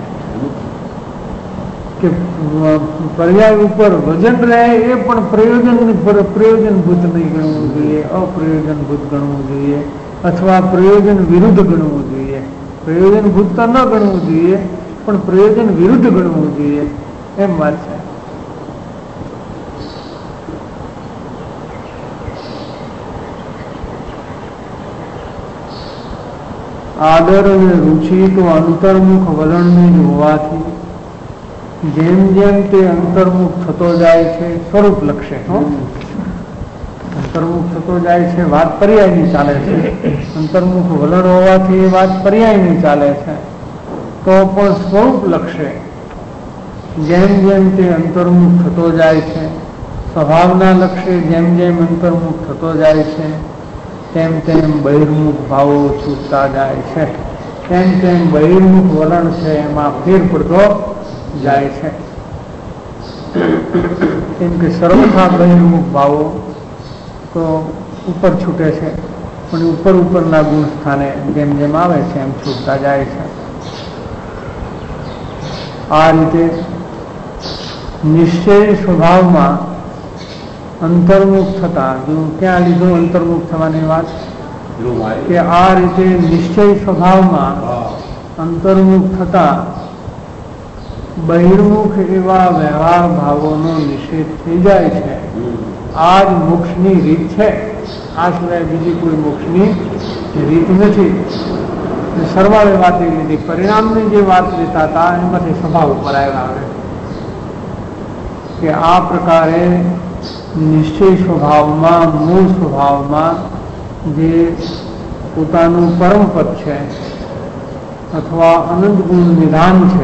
કે પર્યાય ઉપર વજન રહે એ પણ પ્રયોજનભૂત નહીં ગણવું જોઈએ, અપ્રયોજનભૂત ગણવું જોઈએ, અથવા પ્રયોજન વિરુદ્ધ ગણવું જોઈએ. પ્રયોજનભૂત તો ન ગણવું જોઈએ, પણ પ્રયોજન વિરુદ્ધ ગણવું જોઈએ, એમ વાત છે. આદર અને રુચિ તો અંતર્મુખ વલણની જ હોવાથી જેમ જેમ તે અંતર્મુખ થતો જાય છે, સ્વરૂપ લક્ષે અંતર્મુખ થતો જાય છે, વાત પર્યાયની ચાલે છે. અંતર્મુખ વલણ હોવાથી એ વાત પર્યાયની ચાલે છે, તો પણ સ્વરૂપ લક્ષે જેમ જેમ તે અંતર્મુખ થતો જાય છે, સ્વભાવના લક્ષ્ય જેમ જેમ અંતર્મુખ થતો જાય છે, તેમ તેમ બહિર્મુખ ભાવો છૂટતા જાય છે. તેમ તેમ બહિર્મુખ વલણ છે એમાં ફેર પડતો જાય છે. કેમ કે સર્વથા બહિર્મુખ ભાવો તો ઉપર છૂટે છે, પણ ઉપર ઉપરના ગુણ સ્થાને જેમ જેમ આવે છે એમ છૂટતા જાય છે. આ રીતે નિશ્ચય સ્વભાવમાં અંતર્મુખ થતા, ક્યાં લીધું અંતર્મુખ થવાની વાત, કે આ રીતે નિશ્ચય સ્વભાવમાં અંતર્મુખ થતા બહિર્મુખ એવા વ્યવહાર ભાવોનો નિષેધ થઈ જાય છે. આ જ મોક્ષની રીત છે, આ સિવાય બીજી કોઈ મોક્ષની રીત નથી. સરવાળે વાતી લીધી, પરિણામની જે વાત લેતા હતા એમાંથી સ્વભાવ ઉપર આવ્યા આવે કે આ પ્રકારે નિશ્ચય સ્વભાવમાં, મૂળ સ્વભાવમાં જે પોતાનું પરમપદ છે અથવા અનંત ગુણ નિધાન છે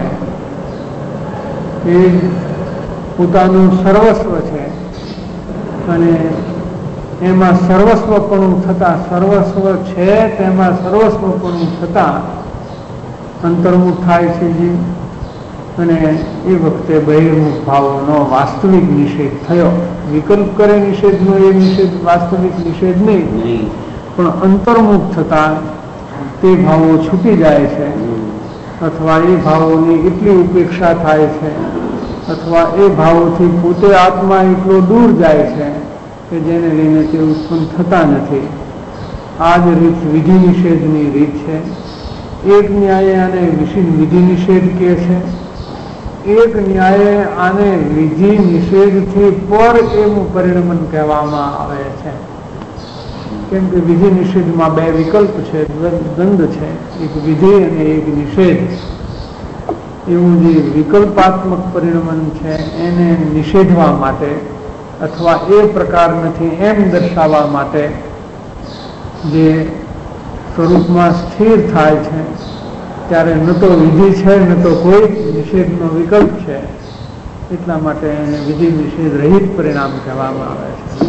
એ પોતાનું સર્વસ્વ છે અને એમાં સર્વસ્વપણું થતાં, સર્વસ્વ છે તેમાં સર્વસ્વપણું થતાં અંતર્મુખ થાય છે જીવ, અને એ વખતે બહિર્મુખ ભાવોનો વાસ્તવિક નિષેધ થયો. વિકલ્પ કરે નિષેધનો એ નિષેધ વાસ્તવિક નિષેધ નહીં, પણ અંતર્મુખ થતાં તે ભાવો છૂટી જાય છે, અથવા એ ભાવોની એટલી ઉપેક્ષા થાય છે, અથવા એ ભાવોથી પોતે આત્મા એટલો દૂર જાય છે કે જેને લઈને તે ઉત્પન્ન થતા નથી. આ જ રીત વિધિ નિષેધની રીત છે. એક ન્યાયે આને વિધિ નિષેધ કહે છે, એક ન્યાયે આને વિધિ નિષેધથી પર એવું પરિણમન કહેવામાં આવે છે. કેમ કે વિધિ નિષેધમાં બે વિકલ્પ છે, દ્વંદ છે, એક વિધિ અને એક નિષેધ. એવું જે વિકલ્પાત્મક પરિણમન છે એને નિષેધવા માટે અથવા એ પ્રકાર નથી એમ દર્શાવવા માટે જે સ્વરૂપમાં સ્થિર થાય છે, ત્યારે ન તો વિધિ છે ન તો કોઈ નિષેધનો વિકલ્પ છે, એટલા માટે એને વિધિ નિષેધ રહિત પરિણામ કહેવામાં આવે છે.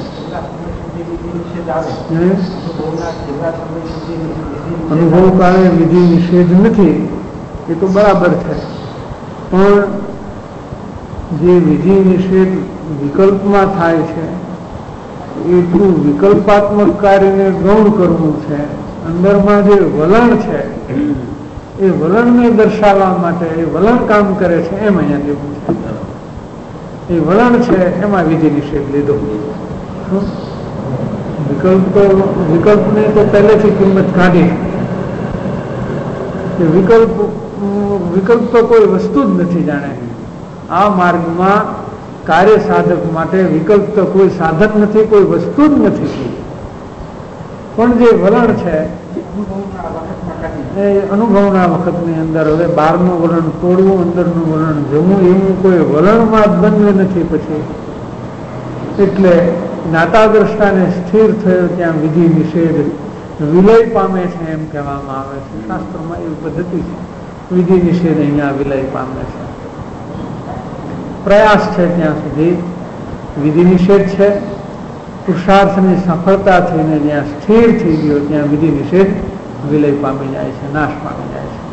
અનુભવ કાળે વિધિ નિષેધ નથી એ તો બરાબર છે, પણ જે વિધિ નિષેધ વિકલ્પમાં થાય છે એટલું વિકલ્પાત્મક કાર્યને ગૌણ કરવું છે. અંદરમાં જે વલણ છે એ વલણને દર્શાવવા માટે એ વલણ કામ કરે છે એમ અહીંયા લેવું છે. એ વલણ છે એમાં વિધિ નિષેધ લીધો. વિકલ્પને તો પહેલેથી કિંમત કાઢી. વિકલ્પ તો કોઈ વસ્તુ જ નથી. જાણે આ માર્ગમાં કાર્ય સાધક માટે વિકલ્પ તો કોઈ સાધન નથી, કોઈ વસ્તુ જ નથી. પણ જે વલણ છે એ અનુભવના વખતની અંદર હવે બહારનું વલણ તોડવું, અંદરનું વલણ જમવું, એવું કોઈ વલણમાં દ્વંદ્વ નથી પછી. એટલે જ્ઞાતા દ્રષ્ટાને સ્થિર થયો ત્યાં વિધિ નિષેધ વિલય પામે છે એમ કહેવામાં આવે છે. શાસ્ત્રમાં એવી પદ્ધતિ છે. વિધિ નિષેધ અહીંયા વિલય પામે છે. પ્રયાસ છે ત્યાં સુધી વિધિ નિષેધ છે. પુરુષાર્થની સફળતા થઈને જ્યાં સ્થિર થઈ ગયો ત્યાં વિધિ નિષેધ વિલય પામી જાય છે, નાશ પામી જાય છે.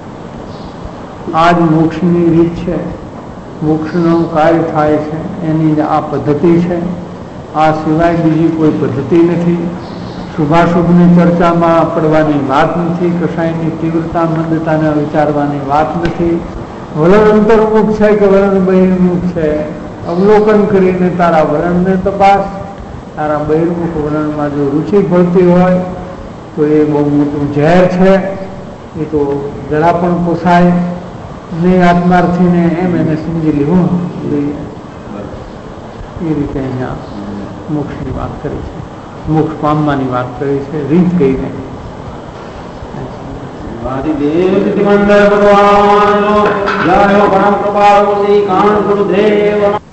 આ જ મોક્ષની રીત છે. મોક્ષનું કાર્ય થાય છે એની આ પદ્ધતિ છે. આ સિવાય બીજી કોઈ પદ્ધતિ નથી. શુભાશુભની ચર્ચામાં પડવાની વાત નથી. કશાયની તીવ્રતા મંદતાને વિચારવાની વાત નથી. વલણ અંતર્મુખ છે કે વલણ બહિર્મુખ છે, અવલોકન કરીને તારા વલણને તપાસ. તારા બહિર્મુખ વલણમાં જો રુચિ ભળતી હોય તો એ બહુ મોટું ઝેર છે, એ તો જરા પણ પોસાય નહીં આત્માર્થીને, એમ એને સમજી લેવું જોઈએ. એ રીતે અહીંયા મોક્ષની વાત કરી છે, મોક્ષ પામવાની વાત કરી છે, રીત કહીને. વાદિદેવ મંડળ ભગવાન જય પરમ કૃપા શ્રી કાન ગુરુદેવ.